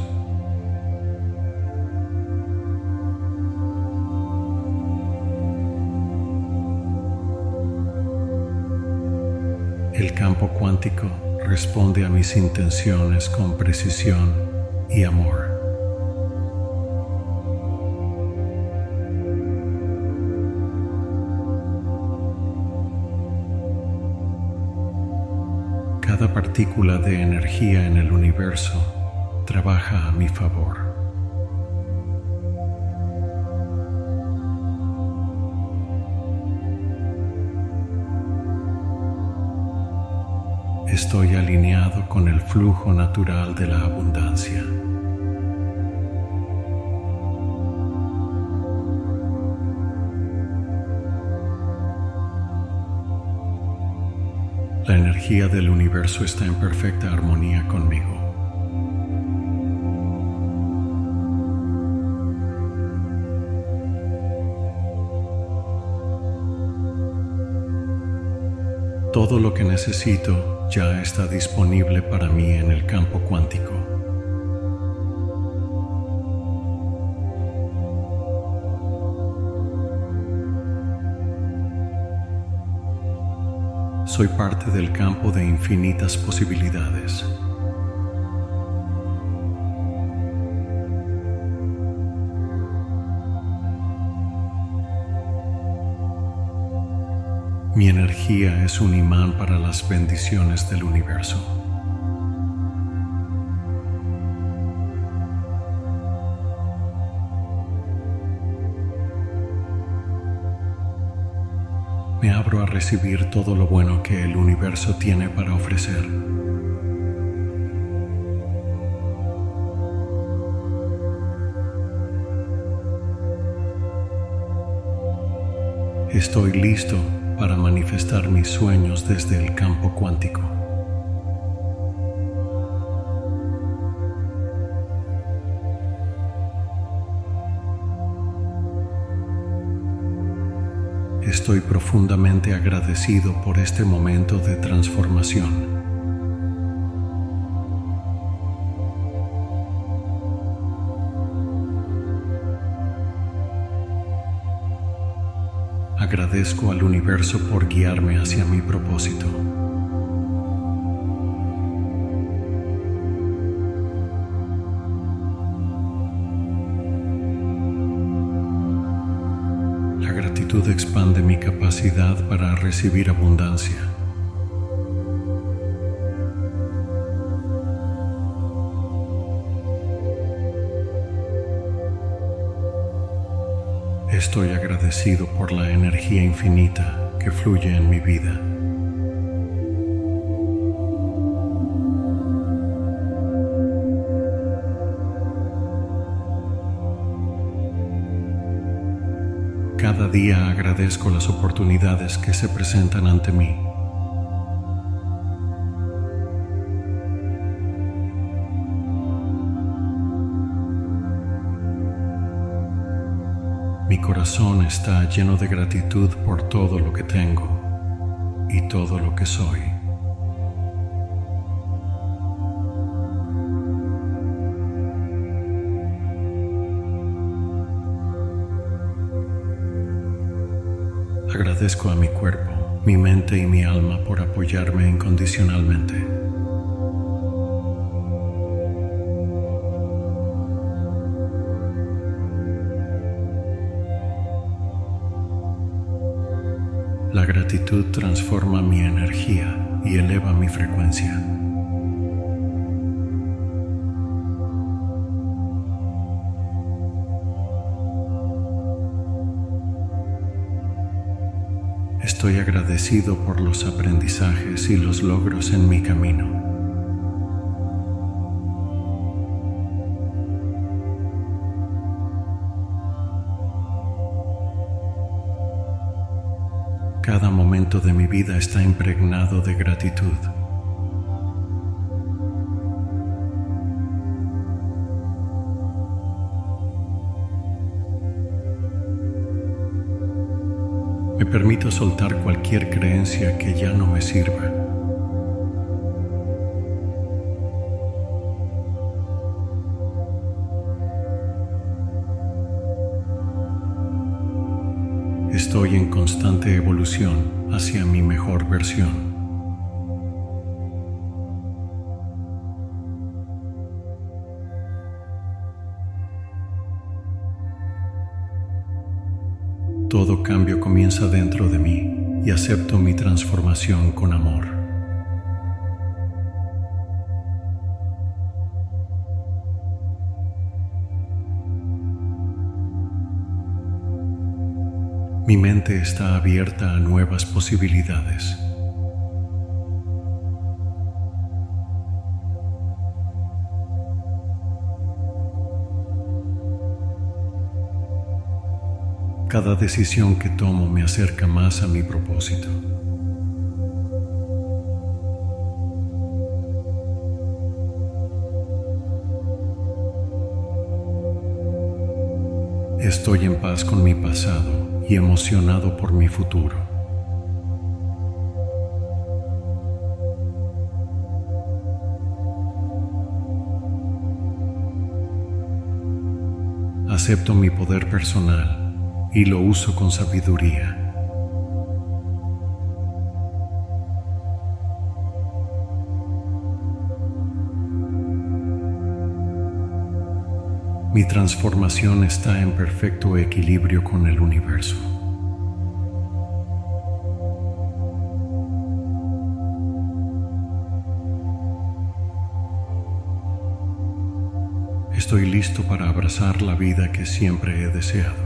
El campo cuántico responde a mis intenciones con precisión y amor. Cada partícula de energía en el universo trabaja a mi favor. Estoy alineado con el flujo natural de la abundancia. La energía del universo está en perfecta armonía conmigo. Todo lo que necesito ya está disponible para mí en el campo cuántico. Soy parte del campo de infinitas posibilidades. Mi energía es un imán para las bendiciones del universo. Me abro a recibir todo lo bueno que el universo tiene para ofrecer. Estoy listo para manifestar mis sueños desde el campo cuántico. Estoy profundamente agradecido por este momento de transformación. Agradezco al universo por guiarme hacia mi propósito. La gratitud expande mi capacidad para recibir abundancia. Estoy agradecido por la energía infinita que fluye en mi vida. Cada día agradezco las oportunidades que se presentan ante mí. Mi corazón está lleno de gratitud por todo lo que tengo y todo lo que soy. Agradezco a mi cuerpo, mi mente y mi alma por apoyarme incondicionalmente. La gratitud transforma mi energía y eleva mi frecuencia. Estoy agradecido por los aprendizajes y los logros en mi camino. Cada momento de mi vida está impregnado de gratitud. Me permito soltar cualquier creencia que ya no me sirva. Estoy en constante evolución hacia mi mejor versión. Todo cambio comienza dentro de mí y acepto mi transformación con amor. Mi mente está abierta a nuevas posibilidades. Cada decisión que tomo me acerca más a mi propósito. Estoy en paz con mi pasado y emocionado por mi futuro. Acepto mi poder personal y lo uso con sabiduría. Mi transformación está en perfecto equilibrio con el universo. Estoy listo para abrazar la vida que siempre he deseado.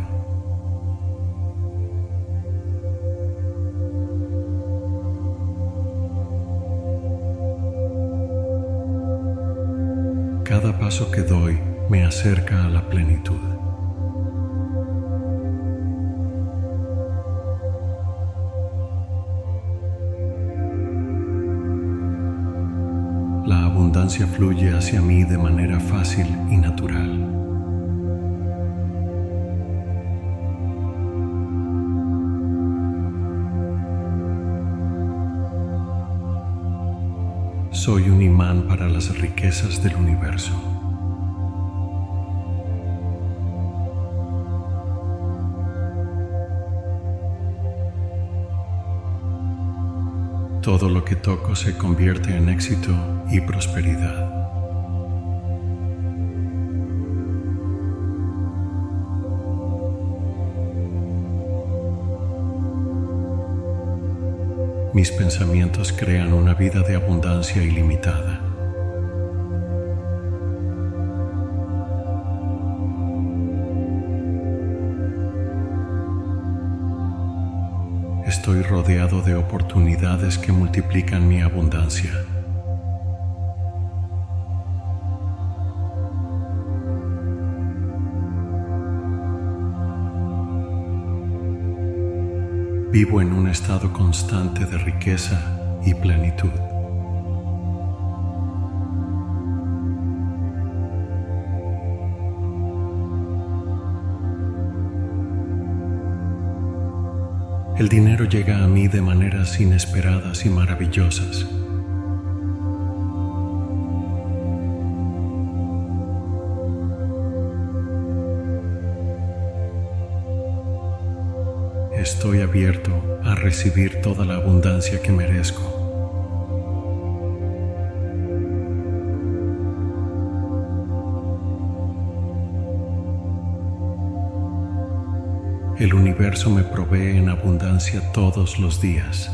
Cada paso que doy me acerca a la plenitud. abundancia fluye hacia mí de manera fácil y natural. Soy un imán para las riquezas del universo. Todo lo que toco se convierte en éxito y prosperidad. Mis pensamientos crean una vida de abundancia ilimitada. Estoy rodeado de oportunidades que multiplican mi abundancia. Vivo en un estado constante de riqueza y plenitud. El dinero llega a mí de maneras inesperadas y maravillosas. Estoy abierto a recibir toda la abundancia que merezco. El universo me provee en abundancia todos los días.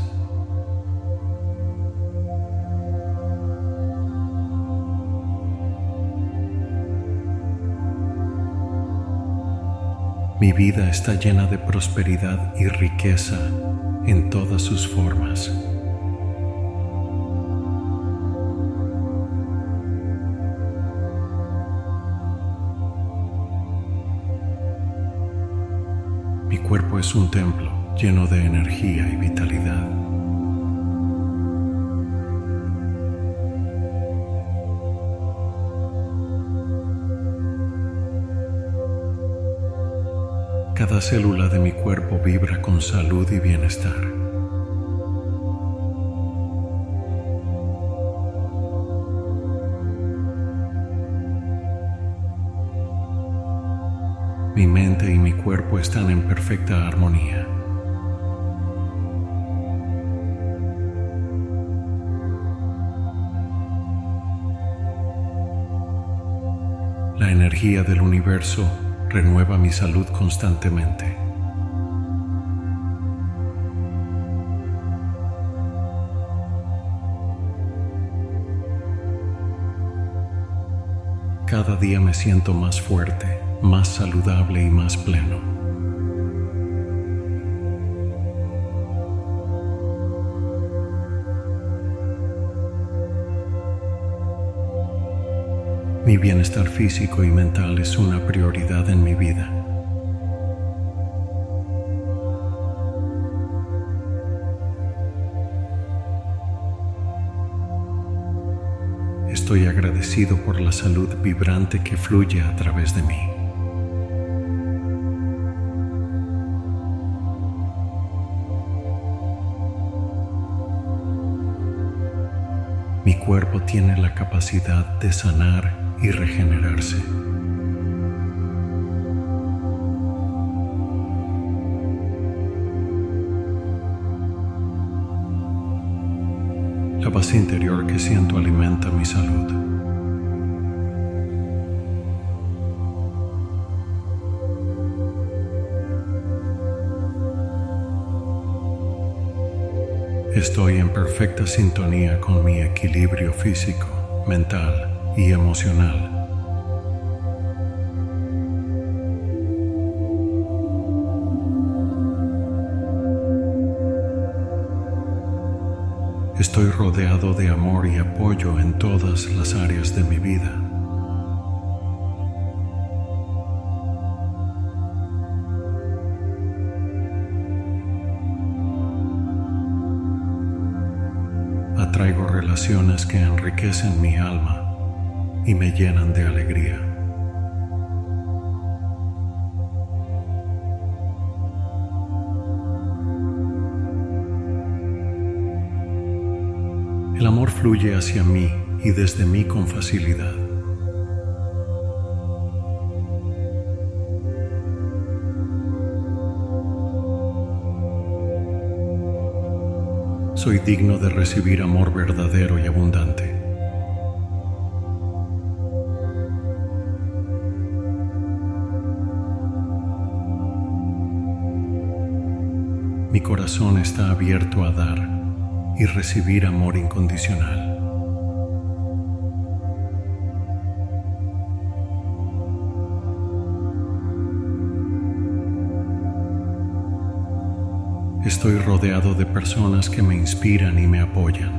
Mi vida está llena de prosperidad y riqueza en todas sus formas. Mi cuerpo es un templo lleno de energía y vitalidad. Cada célula de mi cuerpo vibra con salud y bienestar. Mi mente y mi cuerpo están en perfecta armonía. La energía del universo renueva mi salud constantemente. Cada día me siento más fuerte, más saludable y más pleno. Mi bienestar físico y mental es una prioridad en mi vida. Estoy agradecido por la salud vibrante que fluye a través de mí. Mi cuerpo tiene la capacidad de sanar y regenerarse. La paz interior que siento alimenta mi salud. Estoy en perfecta sintonía con mi equilibrio físico, mental y emocional. Estoy rodeado de amor y apoyo en todas las áreas de mi vida. Atraigo relaciones que enriquecen mi alma y me llenan de alegría. El amor fluye hacia mí y desde mí con facilidad. Soy digno de recibir amor verdadero y abundante. Mi corazón está abierto a dar y recibir amor incondicional. Estoy rodeado de personas que me inspiran y me apoyan.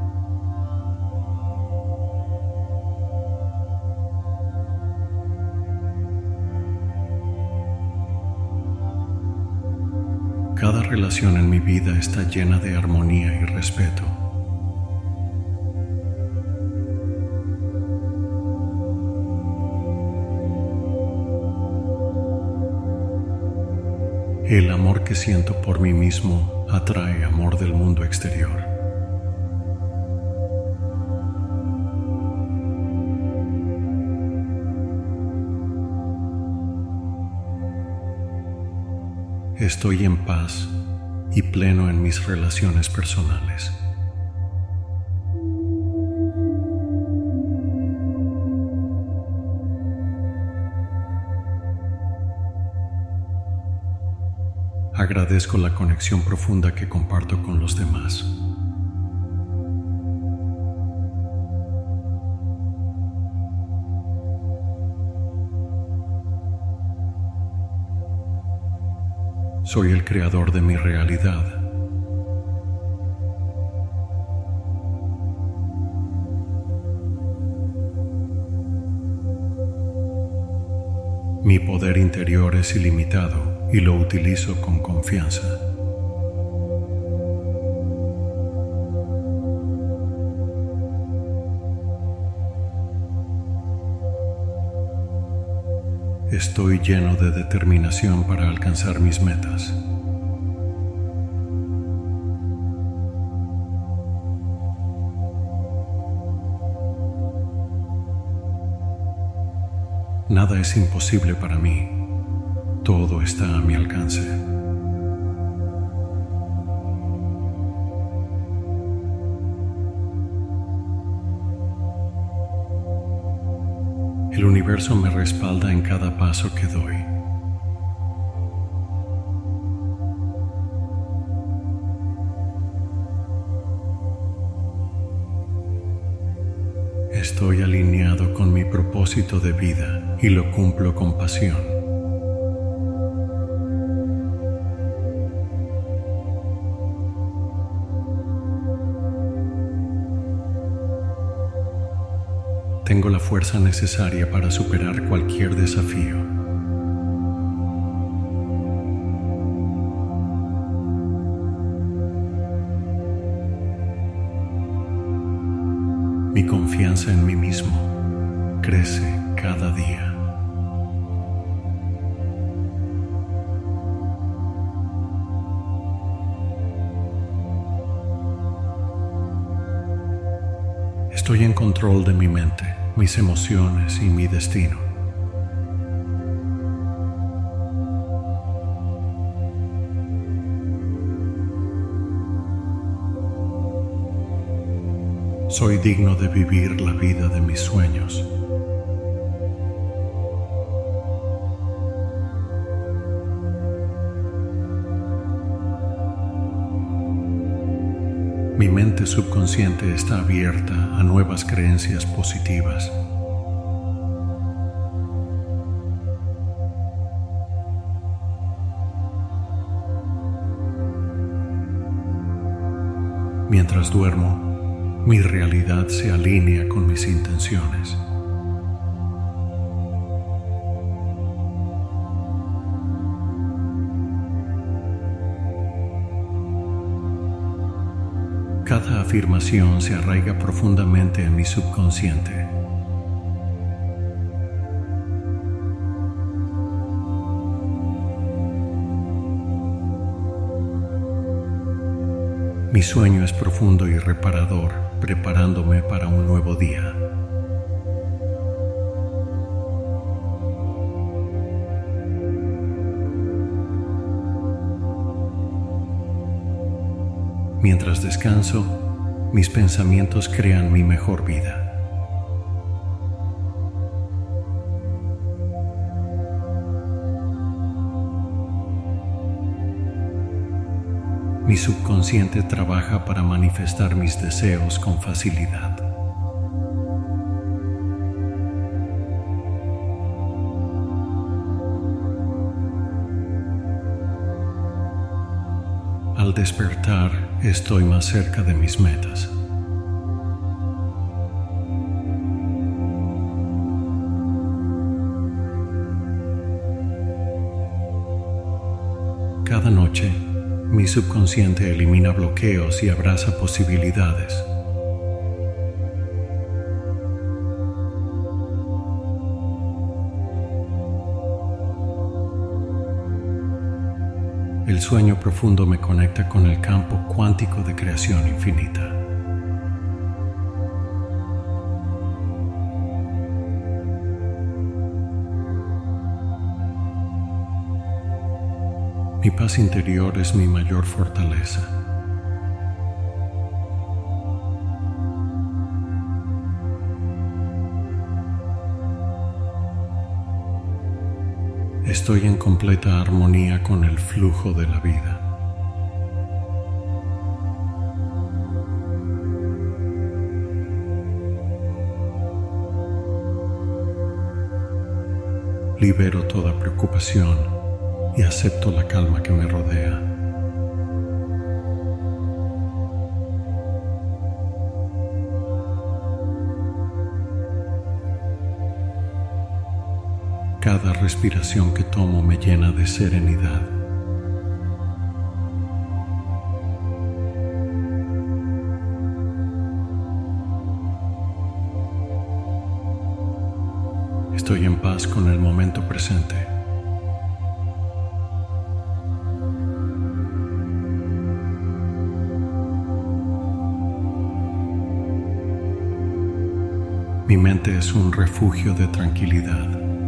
Cada relación en mi vida está llena de armonía y respeto. El amor que siento por mí mismo atrae amor del mundo exterior. Estoy en paz y pleno en mis relaciones personales. Agradezco la conexión profunda que comparto con los demás. Soy el creador de mi realidad. Mi poder interior es ilimitado y lo utilizo con confianza. Estoy lleno de determinación para alcanzar mis metas. Nada es imposible para mí. Todo está a mi alcance. El universo me respalda en cada paso que doy. Estoy alineado con mi propósito de vida y lo cumplo con pasión. Tengo la fuerza necesaria para superar cualquier desafío. Mi confianza en mí mismo crece cada día. Estoy en control de mi mente, mis emociones y mi destino. Soy digno de vivir la vida de mis sueños. Mi mente subconsciente está abierta a nuevas creencias positivas. Mientras duermo, mi realidad se alinea con mis intenciones. Cada afirmación se arraiga profundamente en mi subconsciente. Mi sueño es profundo y reparador, preparándome para un nuevo día. Mientras descanso, mis pensamientos crean mi mejor vida. Mi subconsciente trabaja para manifestar mis deseos con facilidad. Al despertar, estoy más cerca de mis metas. Cada noche, mi subconsciente elimina bloqueos y abraza posibilidades. El sueño profundo me conecta con el campo cuántico de creación infinita. Mi paz interior es mi mayor fortaleza. Estoy en completa armonía con el flujo de la vida. Libero toda preocupación y acepto la calma que me rodea. Cada respiración que tomo me llena de serenidad. Estoy en paz con el momento presente. Mi mente es un refugio de tranquilidad.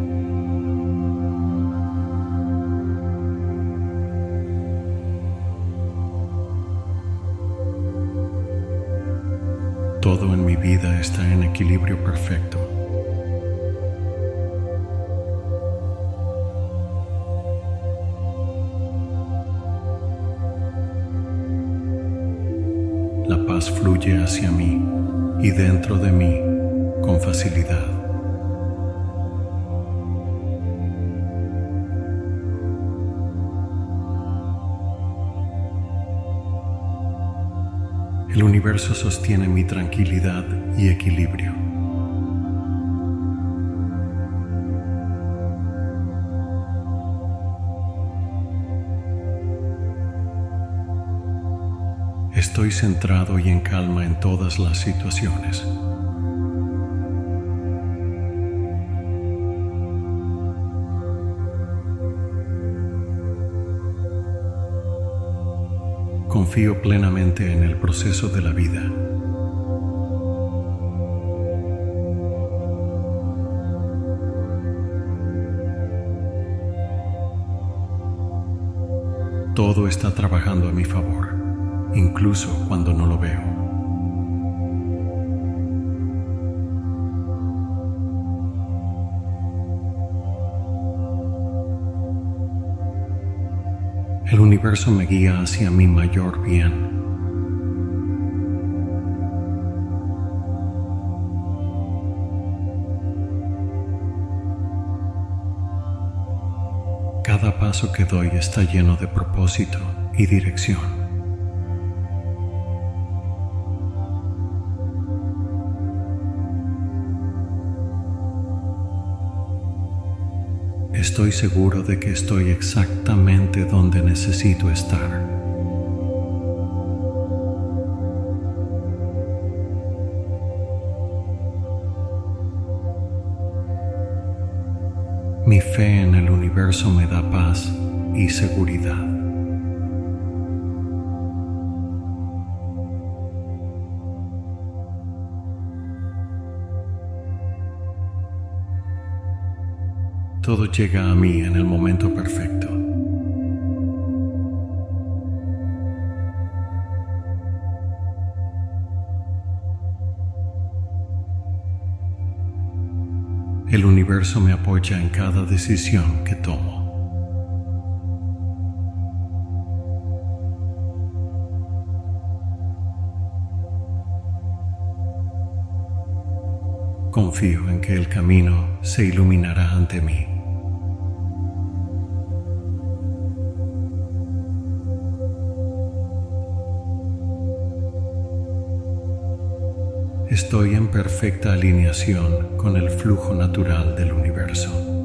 Todo en mi vida está en equilibrio perfecto. La paz fluye hacia mí y dentro de mí con facilidad. El universo sostiene mi tranquilidad y equilibrio. Estoy centrado y en calma en todas las situaciones. Confío plenamente en el proceso de la vida. Todo está trabajando a mi favor, incluso cuando no lo veo. El universo me guía hacia mi mayor bien. Cada paso que doy está lleno de propósito y dirección. Estoy seguro de que estoy exactamente donde necesito estar. Mi fe en el universo me da paz y seguridad. Todo llega a mí en el momento perfecto. El universo me apoya en cada decisión que tomo. Confío en que el camino se iluminará ante mí. Estoy en perfecta alineación con el flujo natural del universo.